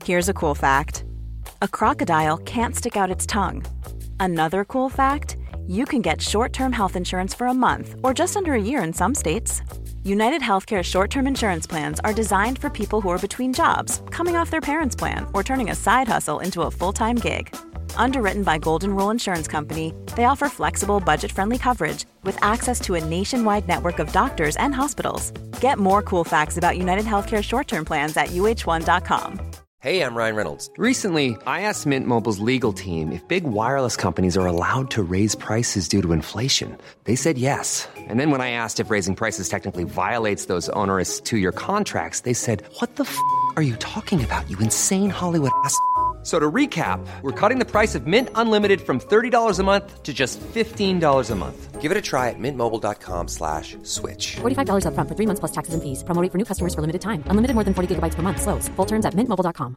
Here's a cool fact. A crocodile can't stick out its tongue. Another cool fact, you can get short-term health insurance for a month or just under a year in some states. United Healthcare short-term insurance plans are designed for people who are between jobs, coming off their parents' plan, or turning a side hustle into a full-time gig. Underwritten by Golden Rule Insurance Company, they offer flexible, budget-friendly coverage with access to a nationwide network of doctors and hospitals. Get more cool facts about United Healthcare short-term plans at uh1.com. Hey, I'm Ryan Reynolds. Recently, I asked Mint Mobile's legal team if big wireless companies are allowed to raise prices due to inflation. They said yes. And then when I asked if raising prices technically violates those onerous two-year contracts, they said, "What the f*** are you talking about, you insane Hollywood ass?" So to recap, we're cutting the price of Mint Unlimited from $30 a month to just $15 a month. Give it a try at mintmobile.com/switch. $45 up front for 3 months plus taxes and fees. Promo rate for new customers for limited time. Unlimited more than 40 gigabytes per month. Slows full terms at mintmobile.com.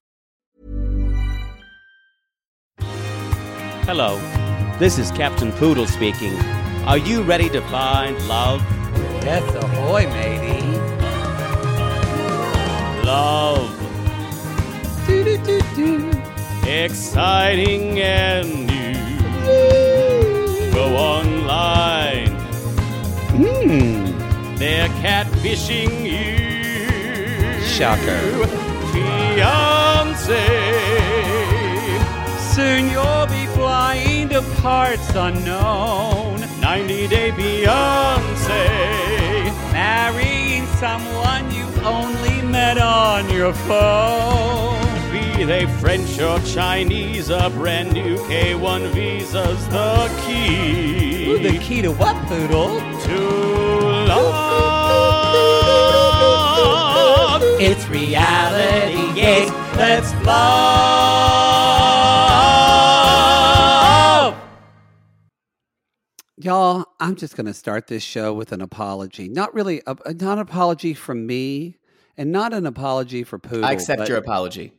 Hello, this is Captain Poodle speaking. Are you ready to find love? Yes, ahoy, matey. Love. Do-do-do-do. Exciting and new. Go online. They're catfishing you. Shocker. Fiancé. Soon you'll be flying to parts unknown. 90-day fiancé. Marrying someone you only met on your phone. Be they French or Chinese, a brand new K1 visa's the key. Ooh, the key to what, Poodle? To love. It's reality, yes, let's love. Y'all, I'm just going to start this show with an apology. Not really, not an apology from me, and not an apology for Poodle. I accept your apology.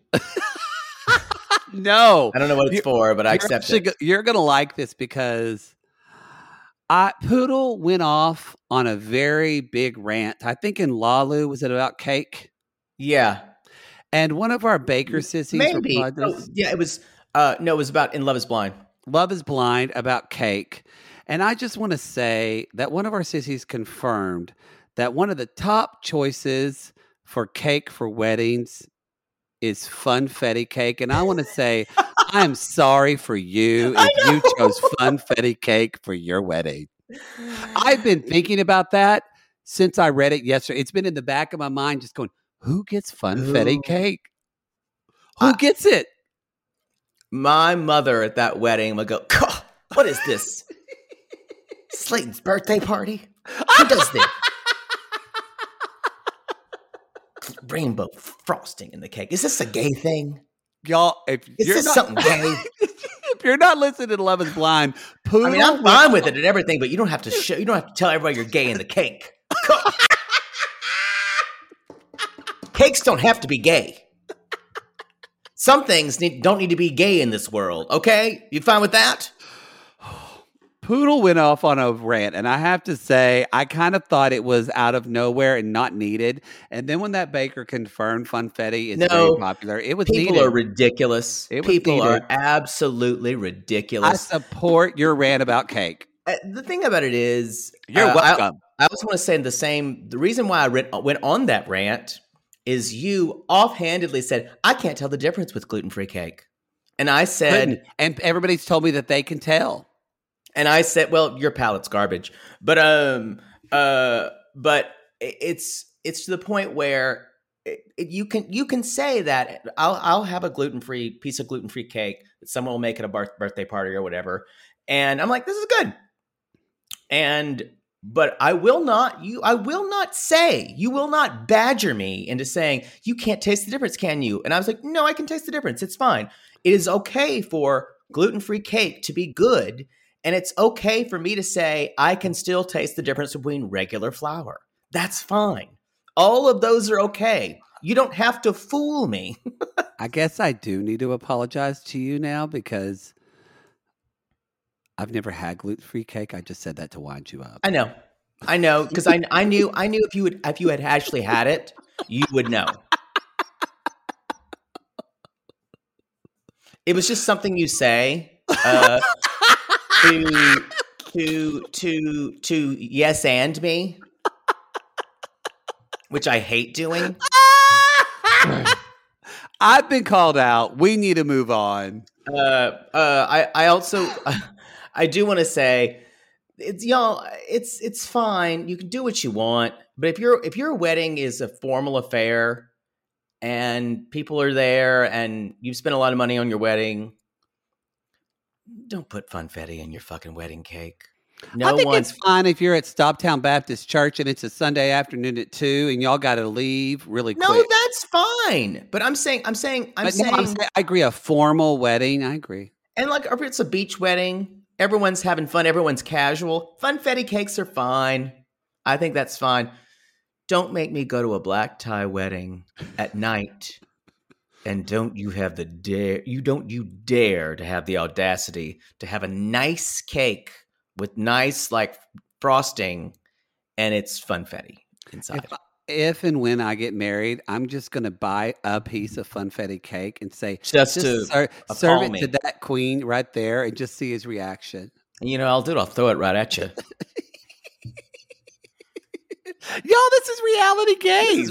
No. I don't know what it's for, but I accept it. You're going to like this because Poodle went off on a very big rant. I think in Lalu, was it about cake? Yeah. And one of our baker sissies Maybe. replied to this. Yeah, it was it was about In Love is Blind. Love is Blind about cake. And I just want to say that one of our sissies confirmed that one of the top choices for cake for weddings is funfetti cake. And I want to say, I am sorry for you if you chose funfetti cake for your wedding. I've been thinking about that since I read it yesterday. It's been in the back of my mind just going, who gets funfetti cake? Who gets it? My mother at that wedding would go, what is this? Slayton's birthday party? Who does this? Rainbow frosting in the cake. Is this a gay thing? Y'all, if is you're this not, something gay? If you're not listening to Love is Blind, Poodle, I mean, I'm fine with it and everything, but you don't have to you don't have to tell everybody you're gay in the cake. Cakes don't have to be gay. Some things don't need to be gay in this world, okay? You fine with that? Poodle went off on a rant, and I have to say, I kind of thought it was out of nowhere and not needed. And then when that baker confirmed funfetti is very popular, it was needed. People are ridiculous. People are absolutely ridiculous. I support your rant about cake. The thing about it is, you're welcome. I also want to say the reason why I went on that rant is you offhandedly said, I can't tell the difference with gluten-free cake. And I said... And everybody's told me that they can tell. And I said, well, your palate's garbage. But it's to the point where you can say that I'll have a piece of gluten-free cake that someone will make at a birthday party or whatever. And I'm like, this is good. But you will not badger me into saying, you can't taste the difference, can you? And I was like, no, I can taste the difference. It's fine. It is okay for gluten-free cake to be good. And it's okay for me to say, I can still taste the difference between regular flour. That's fine. All of those are okay. You don't have to fool me. I guess I do need to apologize to you now because I've never had gluten-free cake. I just said that to wind you up. I know, because I knew if you had actually had it, you would know. It was just something you say to yes and me, which I hate doing. I've been called out. We need to move on. I also I do want to say it's fine. You can do what you want, but if your wedding is a formal affair and people are there and you've spent a lot of money on your wedding, don't put funfetti in your fucking wedding cake. I think it's fine if you're at Stoptown Baptist Church and it's a Sunday afternoon at 2 and y'all got to leave really quick. No, that's fine. But I'm saying I agree. A formal wedding. I agree. And like, if it's a beach wedding, everyone's having fun. Everyone's casual. Funfetti cakes are fine. I think that's fine. Don't make me go to a black tie wedding at night. And don't you dare to have the audacity to have a nice cake with nice like frosting and it's funfetti inside. If and when I get married, I'm just going to buy a piece of funfetti cake and say, serve it to that queen right there and just see his reaction. And you know, I'll throw it right at you. Y'all, this is Reality Gaze.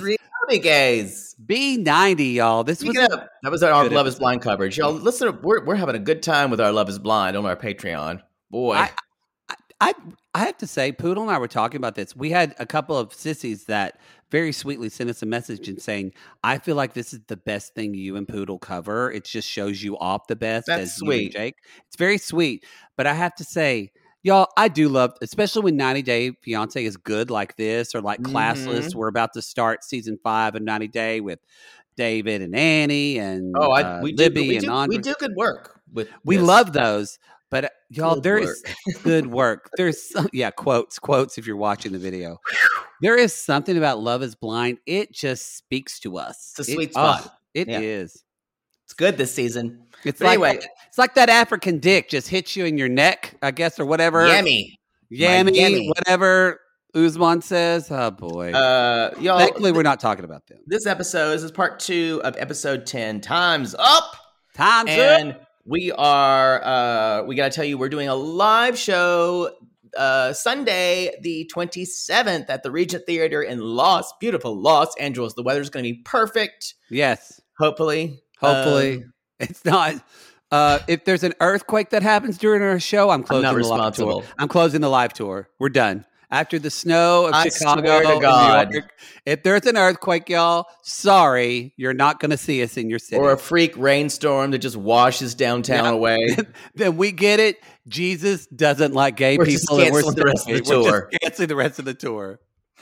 B90, y'all. That was our Love is Blind coverage. Y'all, listen, we're having a good time with our Love is Blind on our Patreon. Boy. I have to say, Poodle and I were talking about this. We had a couple of sissies that very sweetly sent us a message and saying, I feel like this is the best thing you and Poodle cover. It just shows you off the best. That's sweet. Jake. It's very sweet. But I have to say, y'all, I do love, especially when 90 Day Fiancé is good like this or like Classless. We're about to start season 5 of 90 Day with David and Annie and Libby and Andre. We do good work. We love those. But y'all, there's good work. There's quotes if you're watching the video. There is something about Love is Blind. It just speaks to us. It's a sweet spot. It is. It's good this season. It's like that African dick just hits you in your neck, I guess, or whatever. Yammy, whatever Usman says. Oh boy. Y'all, thankfully we're not talking about them. This is part 2 of episode 10. Time's up. Up. We are, we got to tell you, we're doing a live show Sunday, the 27th at the Regent Theater in beautiful Los Angeles. The weather's going to be perfect. Yes. Hopefully. It's not. If there's an earthquake that happens during our show, I'm closing the live tour. I'm closing the live tour. We're done. After the snow of Chicago, swear to God. New York, if there's an earthquake, y'all, sorry, you're not going to see us in your city. Or a freak rainstorm that just washes downtown away. Then we get it. Jesus doesn't like gay people. Just canceling the rest of the tour. We're just canceling the rest of the tour.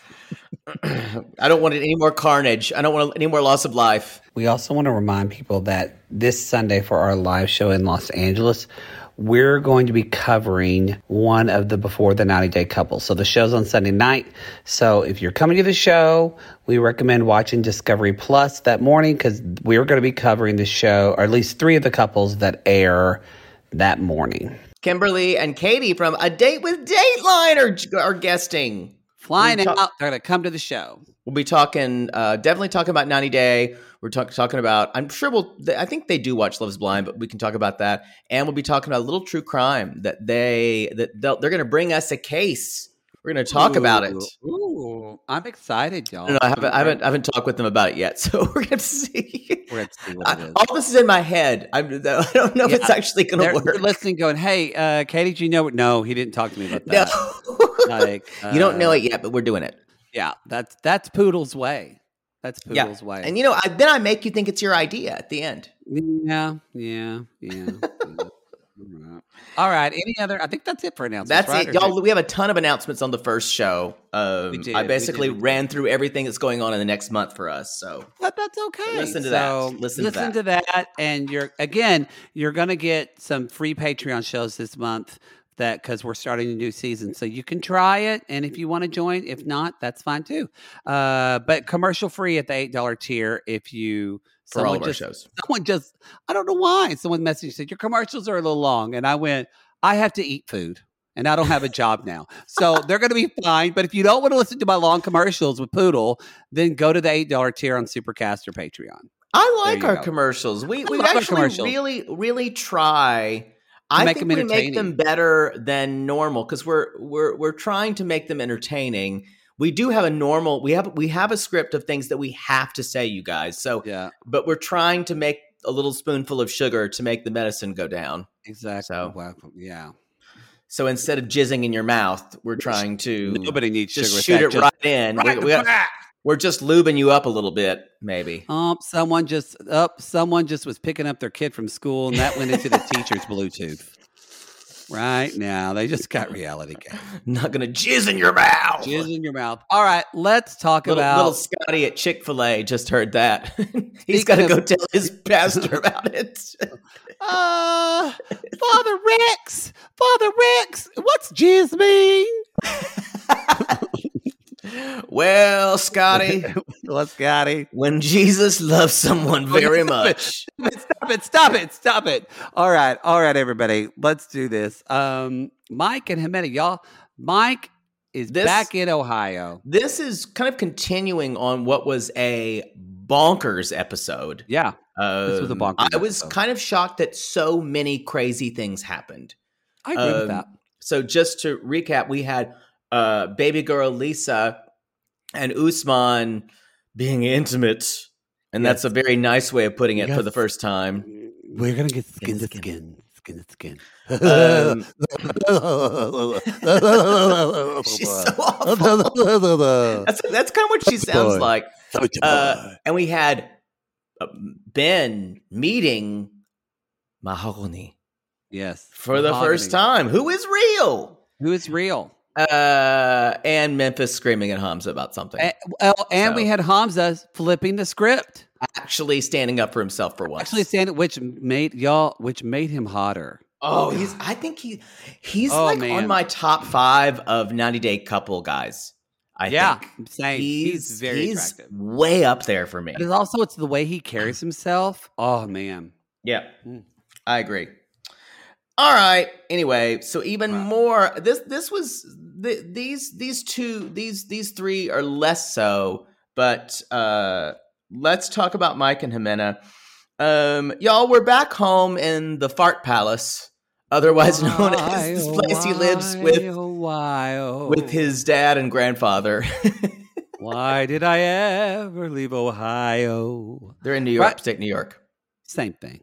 I don't want any more carnage. I don't want any more loss of life. We also want to remind people that this Sunday for our live show in Los Angeles, we're going to be covering one of the Before the 90 Day couples. So the show's on Sunday night. So if you're coming to the show, we recommend watching Discovery Plus that morning because we're going to be covering the show, or at least 3 of the couples that air that morning. Kimberly and Katie from A Date with Dateline are guesting. Flying out. They're going to come to the show. We'll be talking, definitely talking about 90 Day. We're talking about, I think they do watch Love is Blind, but we can talk about that. And we'll be talking about a little true crime that they're going to bring us a case. We're going to talk about it. Ooh, I'm excited, y'all. No, I haven't talked with them about it yet. So we're going to see. We're going to see what it is. All this is in my head. I don't know if it's actually going to work. They're listening going, hey, Katie, do you know? No, he didn't talk to me about that. No. You don't know it yet, but we're doing it. Yeah, that's Poodle's way. That's Poodle's way. And then I make you think it's your idea at the end. Yeah. All right. Any other? I think that's it for announcements. That's it, y'all. We have a ton of announcements on the first show. I basically ran through everything that's going on in the next month for us. So, but that's okay. Listen to that. Listen to that, and you're going to get some free Patreon shows this month. Because we're starting a new season, so you can try it, and if you want to join, if not, that's fine too. But commercial free at the $8 tier. If you for all of our shows, I don't know why someone messaged and said your commercials are a little long, and I went, I have to eat food, and I don't have a job now, so they're going to be fine. But if you don't want to listen to my long commercials with Poodle, then go to the $8 tier on Supercast or Patreon. I like There you our go. commercials. We love our actually commercials. really try. I make think them we make them entertaining. better than normal because we're trying to make them entertaining. We do have a normal. We have a script of things that we have to say, you guys. So, Yeah, but we're trying to make a little spoonful of sugar to make the medicine go down. exactly. So- Wow. Yeah. So instead of jizzing in your mouth, we're trying to Nobody needs just sugar with shoot that, it just right in. right in the back. We're just lubing you up a little bit, maybe. Someone just was picking up their kid from school, and that went into the teacher's Bluetooth. Right now, they just got reality game. Not gonna jizz in your mouth. Jizz in your mouth. All right, let's talk about Little Scotty at Chick-fil-A just heard that. He's got to go tell his pastor about it. Father Rex. What's jizz mean? Well, Scotty, What's Scotty? when Jesus loves someone very much. Stop it. All right, everybody. Let's do this. Mike and Jimena, y'all. Mike is back in Ohio. This is kind of continuing on what was a bonkers episode. Yeah. This was a bonkers I was episode. kind of shocked that so many crazy things happened. I agree with that. So just to recap, we had baby girl Lisa and Usman being intimate. And that's a very nice way of putting it for the first time. We're going to get skin to skin. She's so awful. That's kind of what she sounds like. And we had Ben meeting Mahogany. Yes. For the first time. Who is real? Who is real? And Memphis screaming at Hamza about something. And we had Hamza flipping the script. Actually standing up for himself for once. Which made him hotter. Oh, I think he's on my top 5 of 90 Day Couple guys. I think. I'm saying he's very attractive. Way up there for me. But it's the way he carries himself. Oh man. Yeah. I agree. All right. Anyway, so even more. This was these three are less so. But let's talk about Mike and Jimena. Y'all, we're back home in the Fart Palace, otherwise known as this place he lives with his dad and grandfather. Why did I ever leave Ohio? They're in New York, upstate New York. Same thing.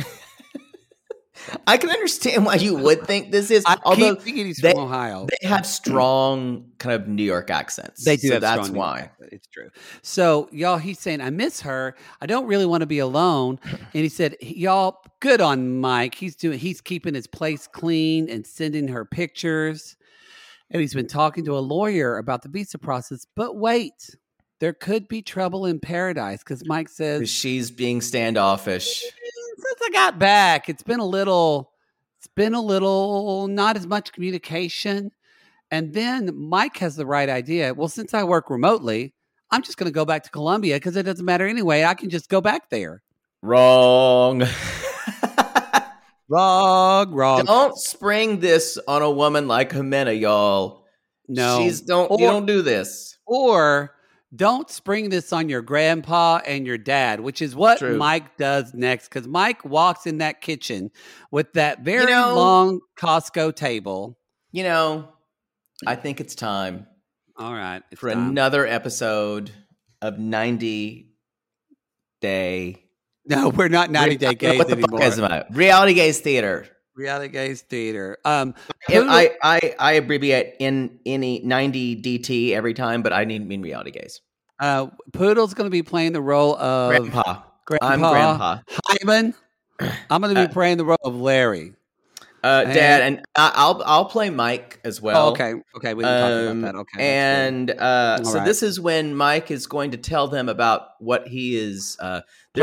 I can understand why you would think this is. Although keep thinking he's from Ohio. They have strong kind of New York accents. They do. So have that's strong why. It's true. So y'all, he's saying, I miss her. I don't really want to be alone. And he said, y'all, good on Mike. He's keeping his place clean and sending her pictures. And he's been talking to a lawyer about the visa process. But wait, there could be trouble in paradise because Mike says she's being standoffish. Since I got back, it's been a little not as much communication. And then Mike has the right idea. Well, since I work remotely, I'm just going to go back to Colombia because it doesn't matter anyway. I can just go back there. Wrong. Wrong. Don't spring this on a woman like Jimena, y'all. No. You don't do this. Or don't spring this on your grandpa and your dad, which is what Mike does next. Because Mike walks in that kitchen with that very long Costco table. I think it's time. All right. For another episode of 90 Day. No, we're not 90 Day Gays anymore. Reality Gays Theater. Reality Gays Theater. I abbreviate in any 90 DT every time, but I mean Reality Gays. Poodle's going to be playing the role of Grandpa. I'm Grandpa. Hyman. I'm going to be playing the role of Larry. Dad, and I'll play Mike as well. Oh, okay. We can talk about that. Okay. And so this is when Mike is going to tell them about what he is. They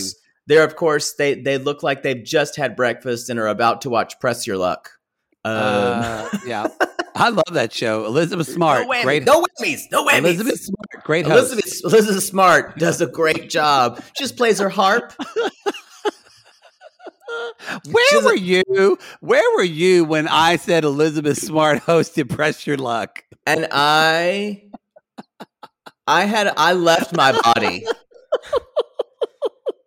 look like they've just had breakfast and are about to watch Press Your Luck. Yeah, I love that show. Elizabeth Smart, no whammies. Elizabeth Smart, great host. Elizabeth Smart does a great job. She just plays her harp. Where were you when I said Elizabeth Smart hosted Press Your Luck? And I left my body.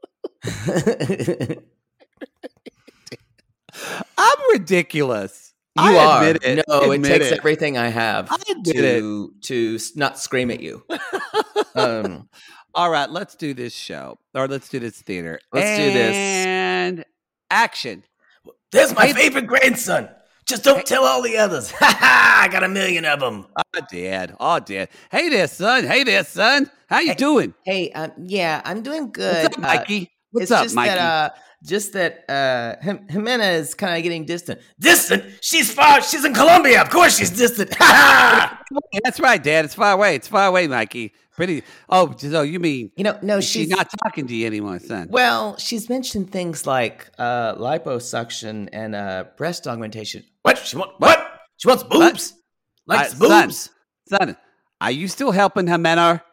I'm ridiculous. You I are. admit it. No, it Admit takes it. everything I have I admit to not scream at you. All right, let's do this show. Or let's do this theater. Let's do this. And action. There's my favorite grandson. Just don't tell all the others. Ha ha! I got 1 million of them. Oh, Dad. Hey there, son. How you doing? Hey, yeah, I'm doing good. What's up, Mikey? What's it's up, just Mikey? that Jimena is kind of getting distant. Distant? She's far. She's in Colombia. Of course, she's distant. Ha ha! That's right, Dad. It's far away. It's far away, Mikey. Pretty. Oh, so you mean No, she's not talking to you anymore, son? Well, she's mentioned things like liposuction and breast augmentation. What? She wants boobs. Likes boobs. Son, are you still helping Jimena?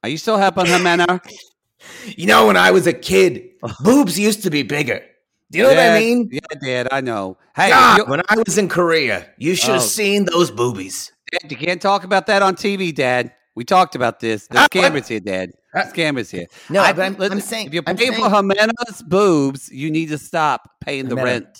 You know, when I was a kid, boobs used to be bigger. Do you know what I mean? Yeah, Dad, I know. Hey, God, when I was in Korea, you should have seen those boobies. Dad, you can't talk about that on TV, Dad. We talked about this. There's cameras here, Dad. There's cameras here. No, but I'm saying, if you're paying for Jimena's boobs, you need to stop paying the rent.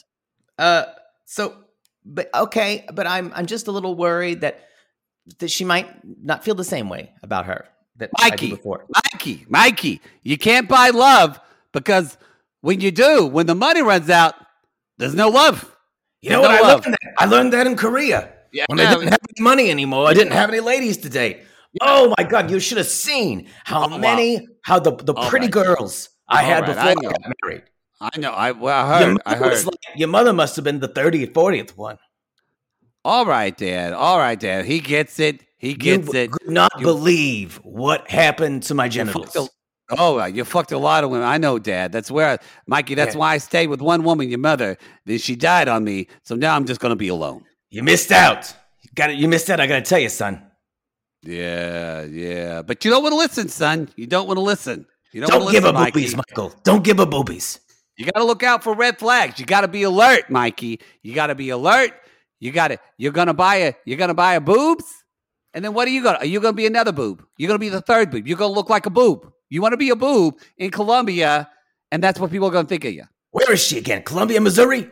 But I'm just a little worried that she might not feel the same way about her that I did before. Mikey, you can't buy love because when you do, when the money runs out, there's no love. You know what? I learned that in Korea. Yeah, when I didn't have any money anymore, I didn't have any ladies to date. Oh my God! You should have seen how the pretty girls I had before I got married. I know. I heard. Your mother must have been the 30th, 40th one. All right, Dad. He gets it. He gets it. Could not believe what happened to my genitals. You fucked a lot of women. I know, Dad. That's where, Mikey, that's why I stayed with one woman, your mother. Then she died on me. So now I'm just going to be alone. You missed out. You missed out. I got to tell you, son. Yeah. But you don't want to listen, son. You don't want to listen. Don't give her boobies, Michael. Don't give her boobies. You got to look out for red flags. You got to be alert, Mikey. You got to be alert. You're going to buy a boobs? And then what are you going to be another boob? You're going to be the third boob. You're going to look like a boob. You want to be a boob in Colombia, and that's what people are going to think of you. Where is she again? Columbia, Missouri?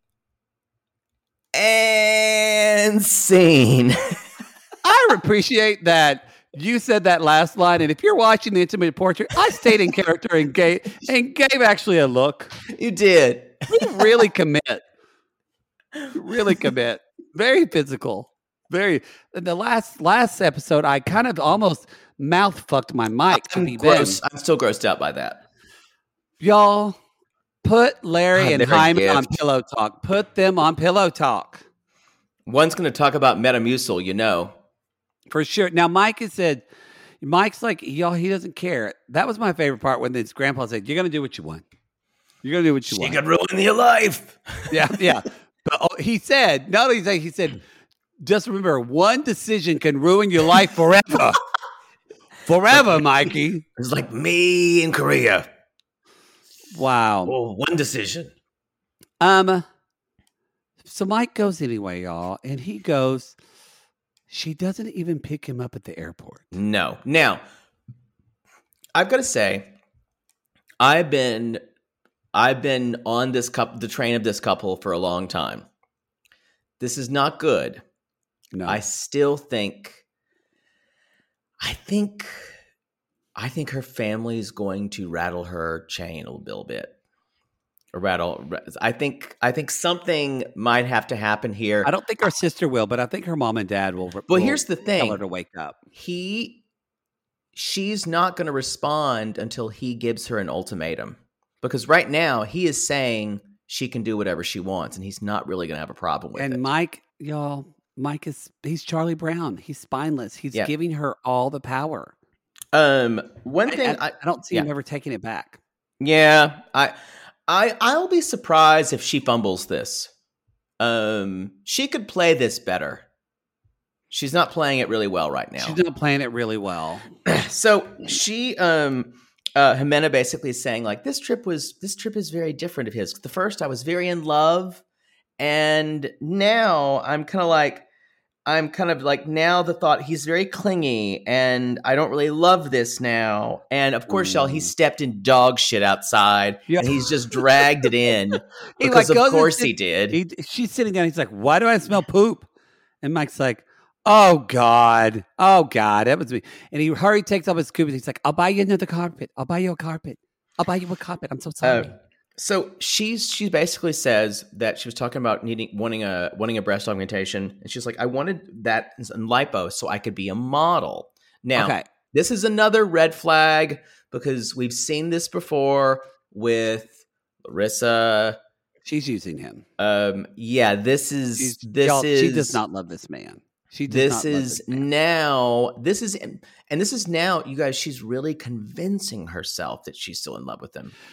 And scene. I appreciate that you said that last line, and if you're watching the Intimate Portrait, I stayed in character and gave actually a look. You did. Really commit. Very physical. In the last episode, I kind of almost mouth fucked my mic. I'm still grossed out by that. Y'all, put Larry and Hyman on Pillow Talk. Put them on Pillow Talk. One's going to talk about Metamucil, you know. For sure. Now, Mike's like, y'all, he doesn't care. That was my favorite part when his grandpa said, you're going to do what you want. You're going to do what you want. She could ruin your life. Yeah. But he said, not only that, he said, just remember, one decision can ruin your life forever. Forever, Mikey. It's like me in Korea. Wow. Oh, one decision. So Mike goes anyway, y'all, and he goes, she doesn't even pick him up at the airport. No. Now, I've got to say, I've been on the train of this couple for a long time. This is not good. No. I still think her family is going to rattle her chain a little bit. I think something might have to happen here. I don't think her sister will, but I think her mom and dad will. Well, here's the thing. Tell her to wake up. She's not going to respond until he gives her an ultimatum. Because right now he is saying she can do whatever she wants, and he's not really going to have a problem with it. And Mike, y'all, he's Charlie Brown. He's spineless. He's giving her all the power. One thing I don't see him ever taking it back. Yeah, I'll be surprised if she fumbles this. She could play this better. She's not playing it really well right now. She's not playing it really well. So she, Jimena basically is saying like, this trip is very different of his. The first I was very in love, and now I'm kind of like, I'm kind of like, now the thought, he's very clingy and I don't really love this now. And of course, y'all, he stepped in dog shit outside and he's just dragged it in because of course he did. She's sitting down. He's like, why do I smell poop? And Mike's like, oh God, that was me. And he takes off his scuba. He's like, I'll buy you another carpet. I'll buy you a carpet. I'm so sorry. So she basically says that she was talking about wanting a breast augmentation, and she's like, I wanted that in lipo so I could be a model. Now, This is another red flag because we've seen this before with Larissa. She's using him. Yeah, she does not love this man. This is now, you guys, she's really convincing herself that she's still in love with him.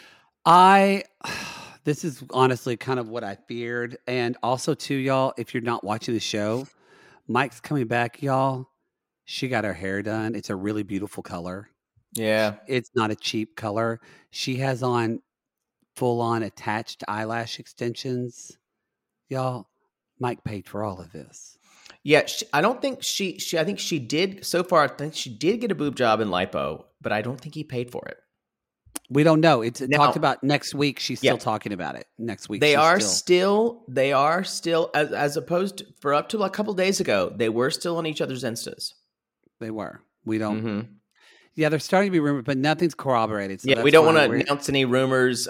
This is honestly kind of what I feared. And also too, y'all, if you're not watching the show, Mike's coming back, y'all. She got her hair done. It's a really beautiful color. Yeah. It's not a cheap color. She has on full on attached eyelash extensions. Y'all, Mike paid for all of this. Yeah. I think she did so far. I think she did get a boob job in lipo, but I don't think he paid for it. We don't know. It's talked about next week. She's still talking about it. Next week. They are still, as opposed to for up to a couple days ago, they were still on each other's Instas. They were. We don't. Mm-hmm. Yeah, they're starting to be rumored, but nothing's corroborated. So we don't want to announce any rumors.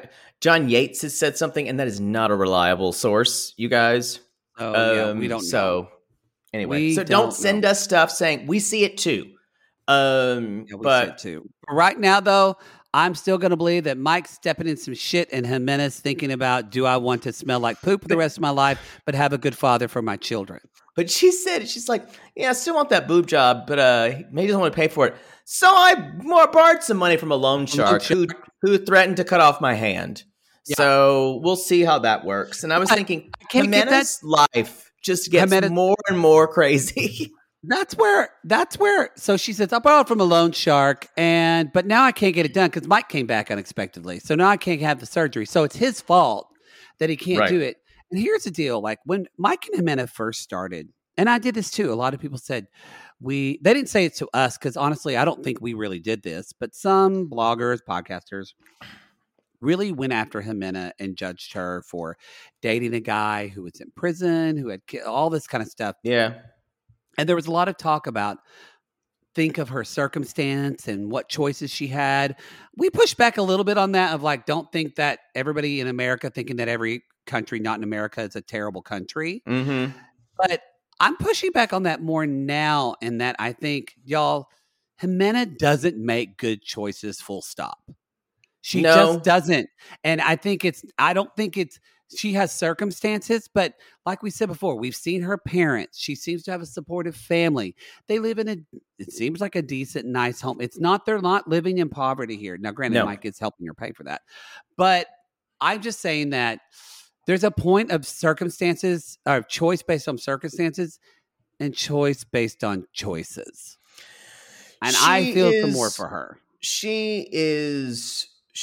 John Yates has said something, and that is not a reliable source, you guys. Oh, we don't know. So anyway, don't send us stuff saying we see it too. We see it too. Right now, though, I'm still going to believe that Mike's stepping in some shit and Jimenez thinking about, do I want to smell like poop for the rest of my life, but have a good father for my children? But she said, she's like, yeah, I still want that boob job, but maybe doesn't want to pay for it. So I borrowed some money from a loan shark who threatened to cut off my hand. Yeah. So we'll see how that works. And I was thinking, Jimenez's life just gets more and more crazy. That's where, so she says, I borrowed from a loan shark, but now I can't get it done because Mike came back unexpectedly. So now I can't have the surgery. So it's his fault that he can't do it. And here's the deal. Like when Mike and Jimena first started, and I did this too. A lot of people said they didn't say it to us because honestly, I don't think we really did this, but some bloggers, podcasters really went after Jimena and judged her for dating a guy who was in prison, who had all this kind of stuff. Yeah. And there was a lot of talk about think of her circumstance and what choices she had. We pushed back a little bit on that of like, don't think that everybody in America thinking that every country not in America is a terrible country. Mm-hmm. But I'm pushing back on that more now in that I think, y'all, Jimena doesn't make good choices, full stop. She just doesn't. And I don't think she has circumstances, but like we said before, we've seen her parents. She seems to have a supportive family. They live in it seems like a decent, nice home. They're not living in poverty here. Now, granted, Mike is helping her pay for that. But I'm just saying that there's a point of circumstances, or choice based on circumstances and choice based on choices. And I feel some more for her. She is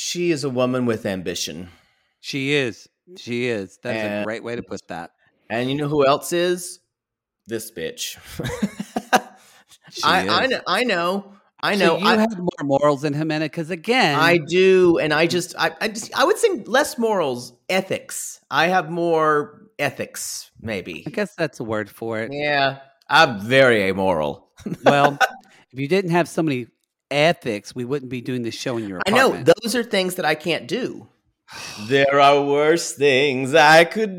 a woman with ambition. She is. That's a great way to put that. And you know who else is? This bitch. I know. So you have more morals than Jimena because again, I do, and I would say less morals, ethics. I have more ethics, maybe. I guess that's a word for it. Yeah, I'm very amoral. Well, if you didn't have so many ethics, we wouldn't be doing this show in your apartment. I know those are things that I can't do. There are worse things I could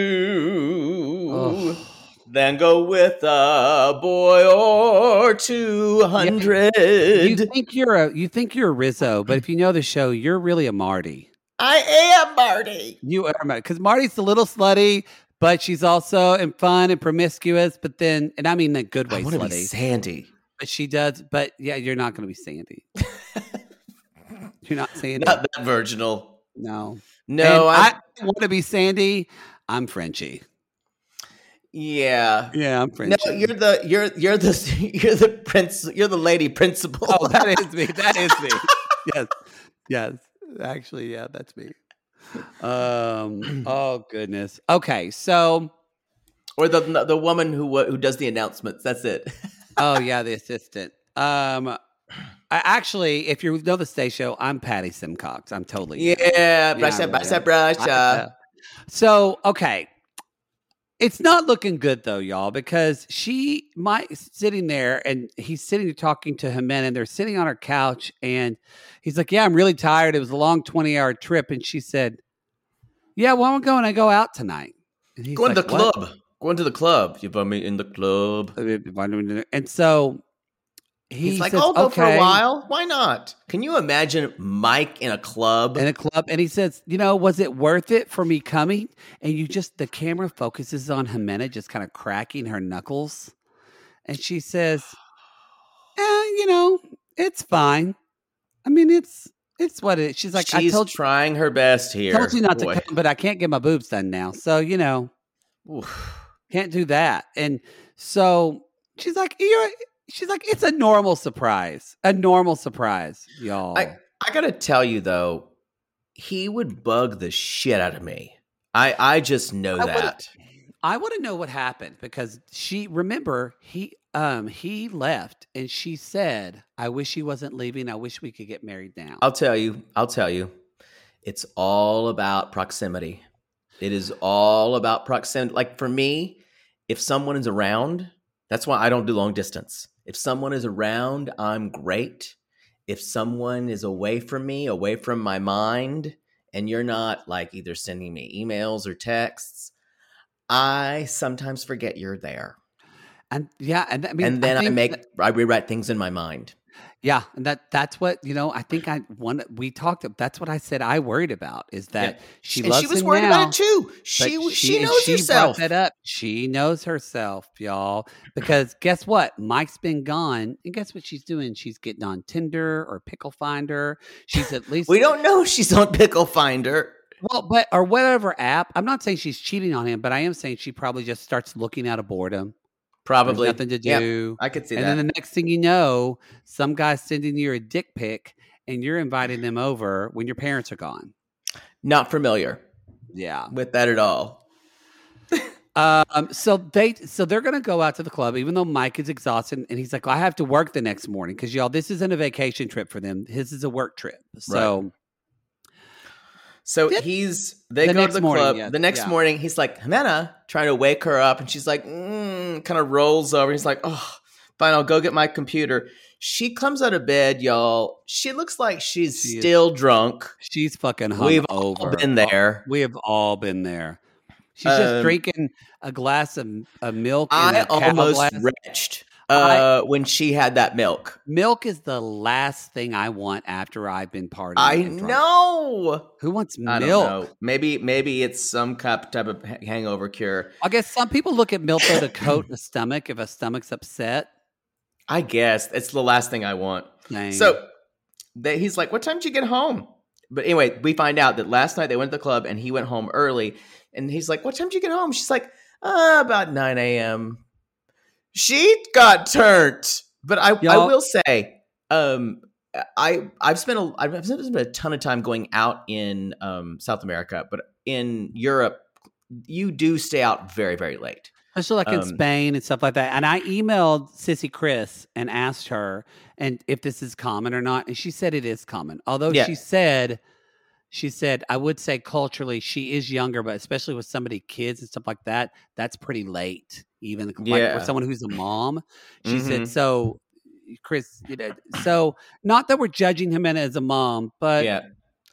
do than go with a boy or 200. You think you're a Rizzo, but if you know the show, you're really a Marty. I am Marty. You are Marty because Marty's a little slutty, but she's also fun and promiscuous. But then, and I mean the good way, I want slutty. To be Sandy, but she does. But yeah, you're not going to be Sandy. You're not Sandy. Not that virginal. No. I want to be Sandy. I'm Frenchie. Yeah, I'm Frenchie. No, you're the prince. You're the lady principal. Oh, that is me. Yes. Actually, yeah, that's me. Oh goodness. Okay, so Or the woman who does the announcements. That's it. Oh yeah, the assistant. Actually, if you know the Stay Show, I'm Patty Simcox. I'm totally you. Yeah, brush. So okay, it's not looking good though, y'all, because Mike's sitting there and he's sitting there talking to Jimena, and they're sitting on her couch, and he's like, "Yeah, I'm really tired. It was a long 20-hour trip," and she said, "Yeah, well, I'm going to go out tonight." And he's going like, to the club. Going to the club. You put me in the club. And so he's like, says, I'll go for a while. Why not? Can you imagine Mike in a club? And he says, was it worth it for me coming? And the camera focuses on Jimena just kind of cracking her knuckles. And she says, it's fine. I mean, it's what it is. She's like, she's trying her best here. I told you not to come, but I can't get my boobs done now. So, can't do that. And so she's like, it's a normal surprise. Y'all. I got to tell you, though, he would bug the shit out of me. I just know that. I want to know what happened because he left and she said, I wish he wasn't leaving. I wish we could get married now. I'll tell you. It's all about proximity. It is all about proximity. Like for me, if someone is around, that's why I don't do long distance. If someone is around, I'm great. If someone is away from me, away from my mind, and you're not like either sending me emails or texts, I sometimes forget you're there. And yeah, and I rewrite things in my mind. Yeah, and that's what I think that's what I said I worried about is that she loves him now. She was worried about it too. She knows herself. Brought that up. She knows herself, y'all. Because guess what? Mike's been gone, and guess what she's doing? She's getting on Tinder or Pickle Finder. She's at least we don't know she's on Pickle Finder. Well, or whatever app. I'm not saying she's cheating on him, but I am saying she probably just starts looking out of boredom. Probably. There's nothing to do. Yeah, I could see that. And then the next thing you know, some guy's sending you a dick pic and you're inviting them over when your parents are gone. Not familiar. Yeah. With that at all. So they're going to go out to the club, even though Mike is exhausted. And he's like, well, I have to work the next morning. Because, y'all, this isn't a vacation trip for them. His is a work trip. So... Right. So they go to the club. The next morning, he's like, Jimena, trying to wake her up. And she's like, kind of rolls over. He's like, oh, fine, I'll go get my computer. She comes out of bed, y'all. She looks like she's still drunk. She's fucking hungover. We've all been there. We have all been there. She's just drinking a glass of milk. I almost retched when she had that milk. Milk is the last thing I want after I've been partying. I know. Who wants milk? I don't know. Maybe it's some type of hangover cure. I guess some people look at milk though to coat the stomach if a stomach's upset. I guess it's the last thing I want. Dang. So he's like, what time did you get home? But anyway, we find out that last night they went to the club and he went home early. And he's like, what time did you get home? She's like, about 9 a.m. She got turned, but I will say, I've spent a ton of time going out in South America, but in Europe, you do stay out very, very late. Especially like in Spain and stuff like that. And I emailed Sissy Chris and asked her and if this is common or not, and she said it is common. Although she said, I would say culturally she is younger, but especially with somebody kids and stuff like that, that's pretty late. Even like for someone who's a mom, she said, so Chris, so not that we're judging him as a mom, but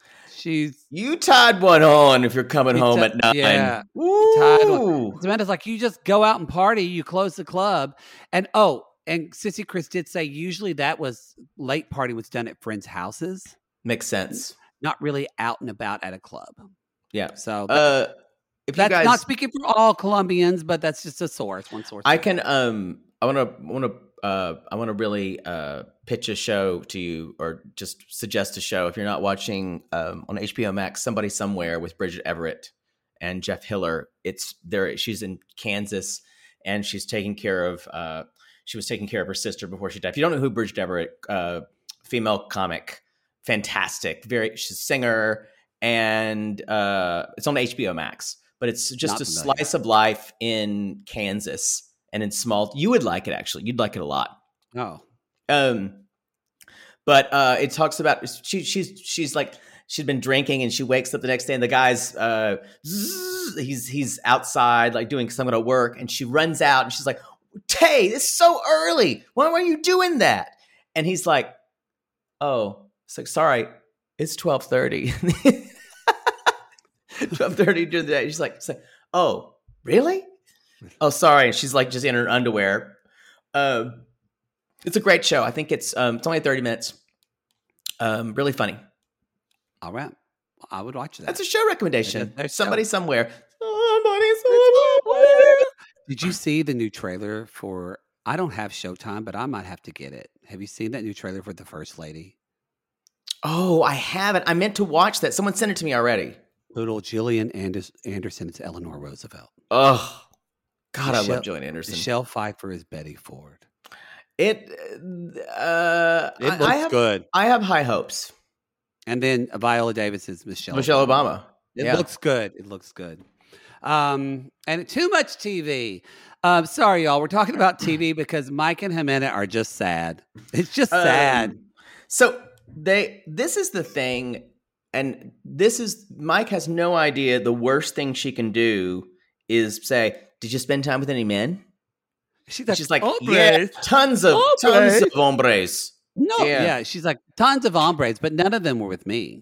you tied one on if you're coming home at 9. Yeah. Amanda's like, you just go out and party, you close the club. And Sissy Chris did say usually that was late party was done at friends' houses. Makes sense. Not really out and about at a club. Yeah. So that's not speaking for all Colombians, but that's just one source. I can I want to really pitch a show to you, or just suggest a show if you're not watching on HBO Max. Somebody Somewhere with Bridget Everett and Jeff Hiller. It's there. She's in Kansas and she's taking care of. She was taking care of her sister before she died. If you don't know who Bridget Everett, female comic, fantastic. She's a singer, and it's on HBO Max. but it's just Not a familiar. slice of life in Kansas and in small. You would like it, actually. You'd like it a lot. Oh, But it talks about she's like, she'd been drinking and she wakes up the next day and the guy's he's outside like doing some kind of work, and she runs out and she's like, Tay, it's so early. Why were you doing that? And he's like, oh, it's like, sorry, it's 12:30. 12:30 during the day. She's like, oh, really? Oh, sorry. And she's like just in her underwear. It's a great show. I think it's only 30 minutes. Really funny. all right. I would watch that. That's a show recommendation. There's Somebody show. somewhere. Did you see the new trailer for? I don't have Showtime, but I might have to get it. Have you seen that new trailer for The First Lady? Oh, I haven't. I meant to watch that. Someone sent it to me already. Little Gillian Anderson is Eleanor Roosevelt. Oh, God, I Michelle- love Gillian Anderson. Michelle Pfeiffer is Betty Ford. It Looks good. I have high hopes. And then Viola Davis is Michelle Obama. It Yeah. looks good. It looks good. And too much TV. Sorry, y'all. We're talking about TV because Mike and Jimena are just sad. It's just sad. So this is the thing, and Mike has no idea the worst thing she can do is say, did you spend time with any men? She's like, hombres. yeah, tons of hombres. No, yeah. She's like, tons of hombres, but none of them were with me.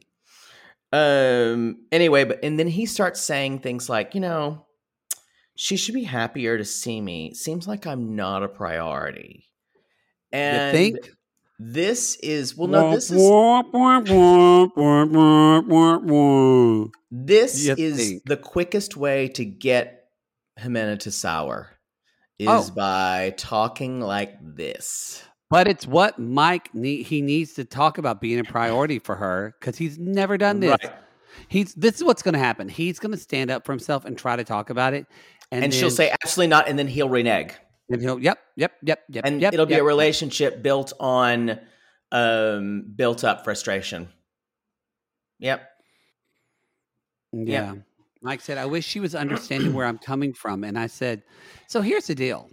Anyway, and then he starts saying things like, she should be happier to see me. Seems like I'm not a priority. And You think? this is the quickest way to get Jimena to sour is by talking like this. But it's what Mike he needs to talk about being a priority for her because he's never done this. Right. This is what's going to happen. He's going to stand up for himself and try to talk about it, and she'll say absolutely not, and then he'll renege. And he'll yep, and it'll be a relationship built on built up frustration. Yep. Yeah. Mike said, I wish she was understanding where I'm coming from. And I said, so here's the deal.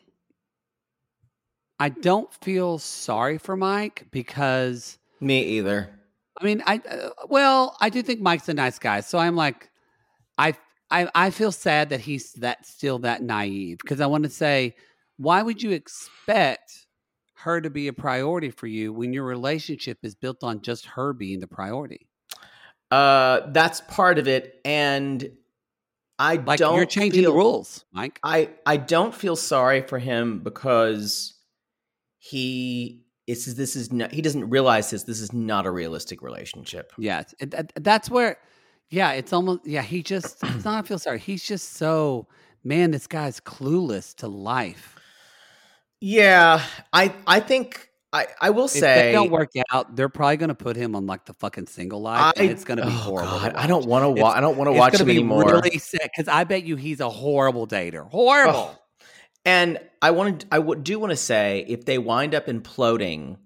I don't feel sorry for Mike because... Me either. I mean, I do think Mike's a nice guy. So I'm like, I feel sad that he's still that naive because I want to say, why would you expect her to be a priority for you when your relationship is built on just her being the priority? That's part of it. And you're changing the rules, Mike. I don't feel sorry for him because he doesn't realize this is not a realistic relationship. Yeah, that's where. Yeah, it's almost. Yeah, it's not. I feel sorry. He's just so man. This guy's clueless to life. Yeah, I think I will say if they don't work out, they're probably going to put him on like the fucking single life, and it's going to be horrible. God, I don't want to watch. I don't want to watch him anymore. Really sad because I bet you he's a horrible dater. Horrible. Oh. And I do want to say, if they wind up imploding,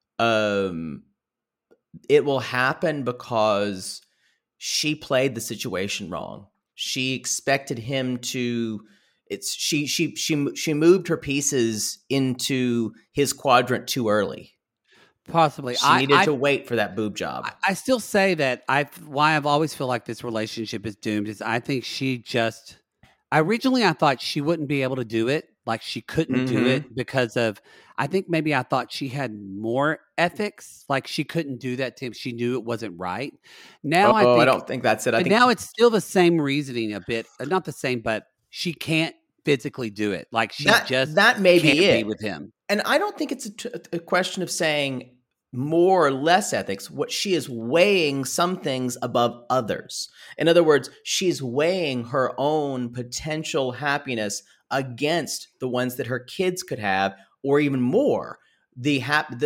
it will happen because she played the situation wrong. She expected him to. She moved her pieces into his quadrant too early. Possibly, she needed to wait for that boob job. I still say that why I've always feel like this relationship is doomed is I think she just. Originally, I thought she wouldn't be able to do it. Like she couldn't do it because of, I think maybe I thought she had more ethics. Like she couldn't do that to him. She knew it wasn't right. Now I don't think that's it. I think now it's still the same reasoning a bit. Not the same, but she can't physically do it. Like she that may can't be it be with him. And I don't think it's a question of saying more or less ethics. What she is weighing some things above others. In other words, she's weighing her own potential happiness against the ones that her kids could have, or even more, the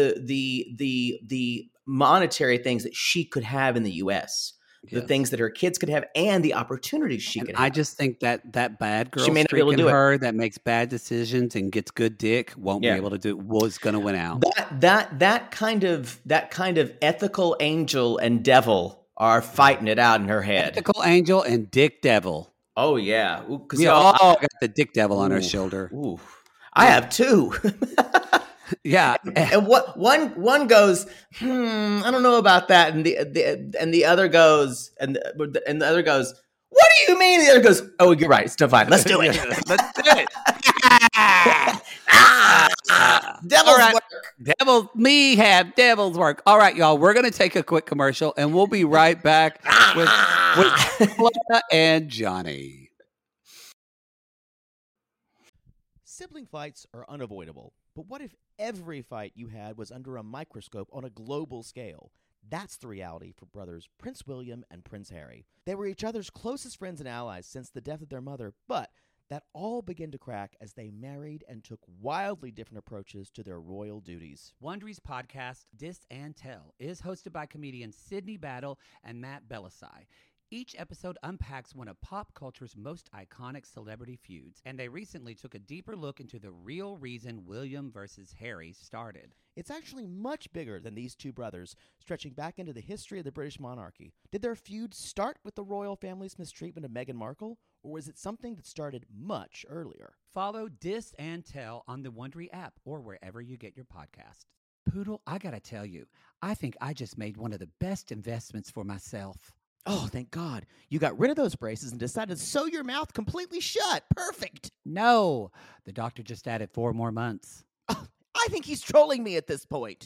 monetary things that she could have in the U.S., the things that her kids could have, and the opportunities she could have. I just think that bad girl she may not be able to streak do in it. her that makes bad decisions and gets good dick won't be able to do. Was going to win out. That kind of ethical angel and devil are fighting it out in her head. Ethical angel and dick devil. Oh yeah, because We all got the dick devil on our shoulder. Ooh, I have two. Yeah, and one goes, I don't know about that, and the other goes, and the other goes, what do you mean? The other goes, oh, you're right, it's fine. Let's do it. Let's do it. Devil's work. Me have devil's work. All right, y'all. We're gonna take a quick commercial, and we'll be right back with Florida and Johnny. Sibling fights are unavoidable, but what if every fight you had was under a microscope on a global scale? That's the reality for brothers Prince William and Prince Harry. They were each other's closest friends and allies since the death of their mother, but that all began to crack as they married and took wildly different approaches to their royal duties. Wondery's podcast, Dis and Tell, is hosted by comedians Sydney Battle and Matt Belisai. Each episode unpacks one of pop culture's most iconic celebrity feuds, and they recently took a deeper look into the real reason William versus Harry started. It's actually much bigger than these two brothers, stretching back into the history of the British monarchy. Did their feud start with the royal family's mistreatment of Meghan Markle, or was it something that started much earlier? Follow Dis and Tell on the Wondery app or wherever you get your podcasts. Poodle, I gotta tell you, I think I just made one of the best investments for myself. Oh, thank God. You got rid of those braces and decided to sew your mouth completely shut. Perfect. No, the doctor just added 4 more months. Oh, I think he's trolling me at this point.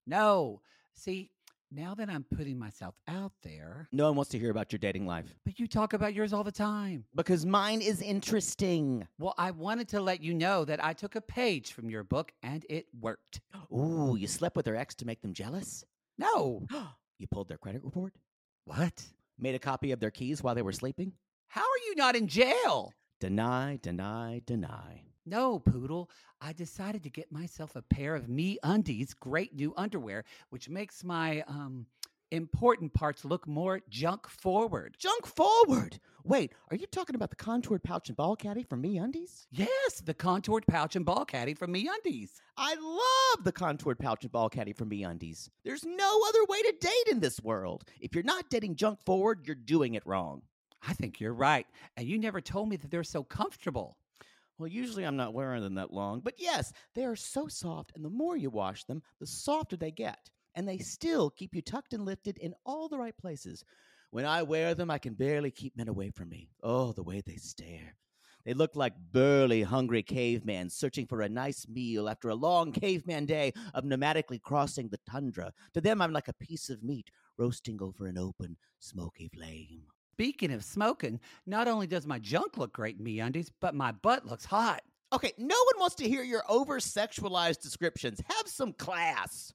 No. See, now that I'm putting myself out there... No one wants to hear about your dating life. But you talk about yours all the time. Because mine is interesting. Well, I wanted to let you know that I took a page from your book and it worked. Ooh, you slept with their ex to make them jealous? No. You pulled their credit report? What? Made a copy of their keys while they were sleeping? How are you not in jail? Deny, deny, deny. No, Poodle. I decided to get myself a pair of MeUndies great new underwear, which makes my important parts look more junk forward. Junk forward? Wait, are you talking about the contoured pouch and ball caddy from MeUndies? Yes, the contoured pouch and ball caddy from MeUndies. I love the contoured pouch and ball caddy from MeUndies. There's no other way to date in this world. If you're not dating junk forward, you're doing it wrong. I think you're right. And you never told me that they're so comfortable. Well, usually I'm not wearing them that long, but yes, they are so soft, and the more you wash them, the softer they get. And they still keep you tucked and lifted in all the right places. When I wear them, I can barely keep men away from me. Oh, the way they stare. They look like burly, hungry cavemen searching for a nice meal after a long caveman day of nomadically crossing the tundra. To them, I'm like a piece of meat roasting over an open, smoky flame. Speaking of smoking, not only does my junk look great in MeUndies, but my butt looks hot. Okay, no one wants to hear your over-sexualized descriptions. Have some class.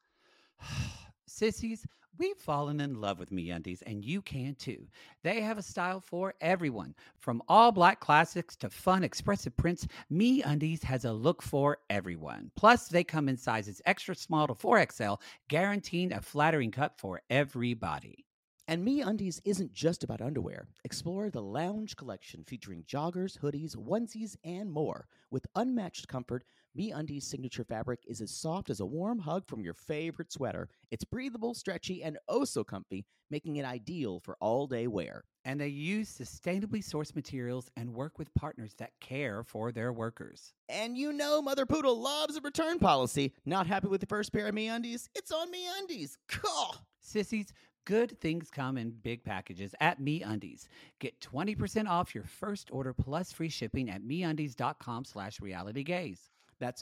Sissies, we've fallen in love with MeUndies, and you can too. They have a style for everyone. From all black classics to fun, expressive prints, MeUndies has a look for everyone. Plus, they come in sizes extra small to 4XL, guaranteeing a flattering cut for everybody. And MeUndies isn't just about underwear. Explore the Lounge collection featuring joggers, hoodies, onesies, and more. With unmatched comfort, MeUndies' signature fabric is as soft as a warm hug from your favorite sweater. It's breathable, stretchy, and oh so comfy, making it ideal for all-day wear. And they use sustainably sourced materials and work with partners that care for their workers. And you know Mother Poodle loves a return policy. Not happy with the first pair of MeUndies? It's on MeUndies. Cool. Sissies, good things come in big packages at MeUndies. Get 20% off your first order plus free shipping at MeUndies.com/realitygaze. That's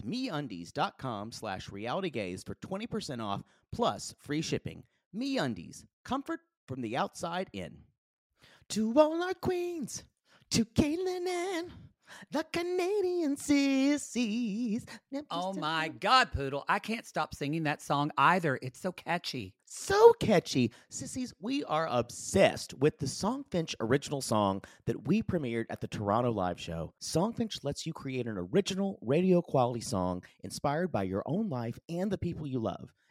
MeUndies.com/realitygaze for 20% off plus free shipping. MeUndies, comfort from the outside in. To all our queens, to Caitlin and the Canadian sissies. Oh my God, Poodle. I can't stop singing that song either. It's so catchy. So catchy. Sissies, we are obsessed with the Songfinch original song that we premiered at the Toronto Live Show. Songfinch lets you create an original radio quality song inspired by your own life and the people you love.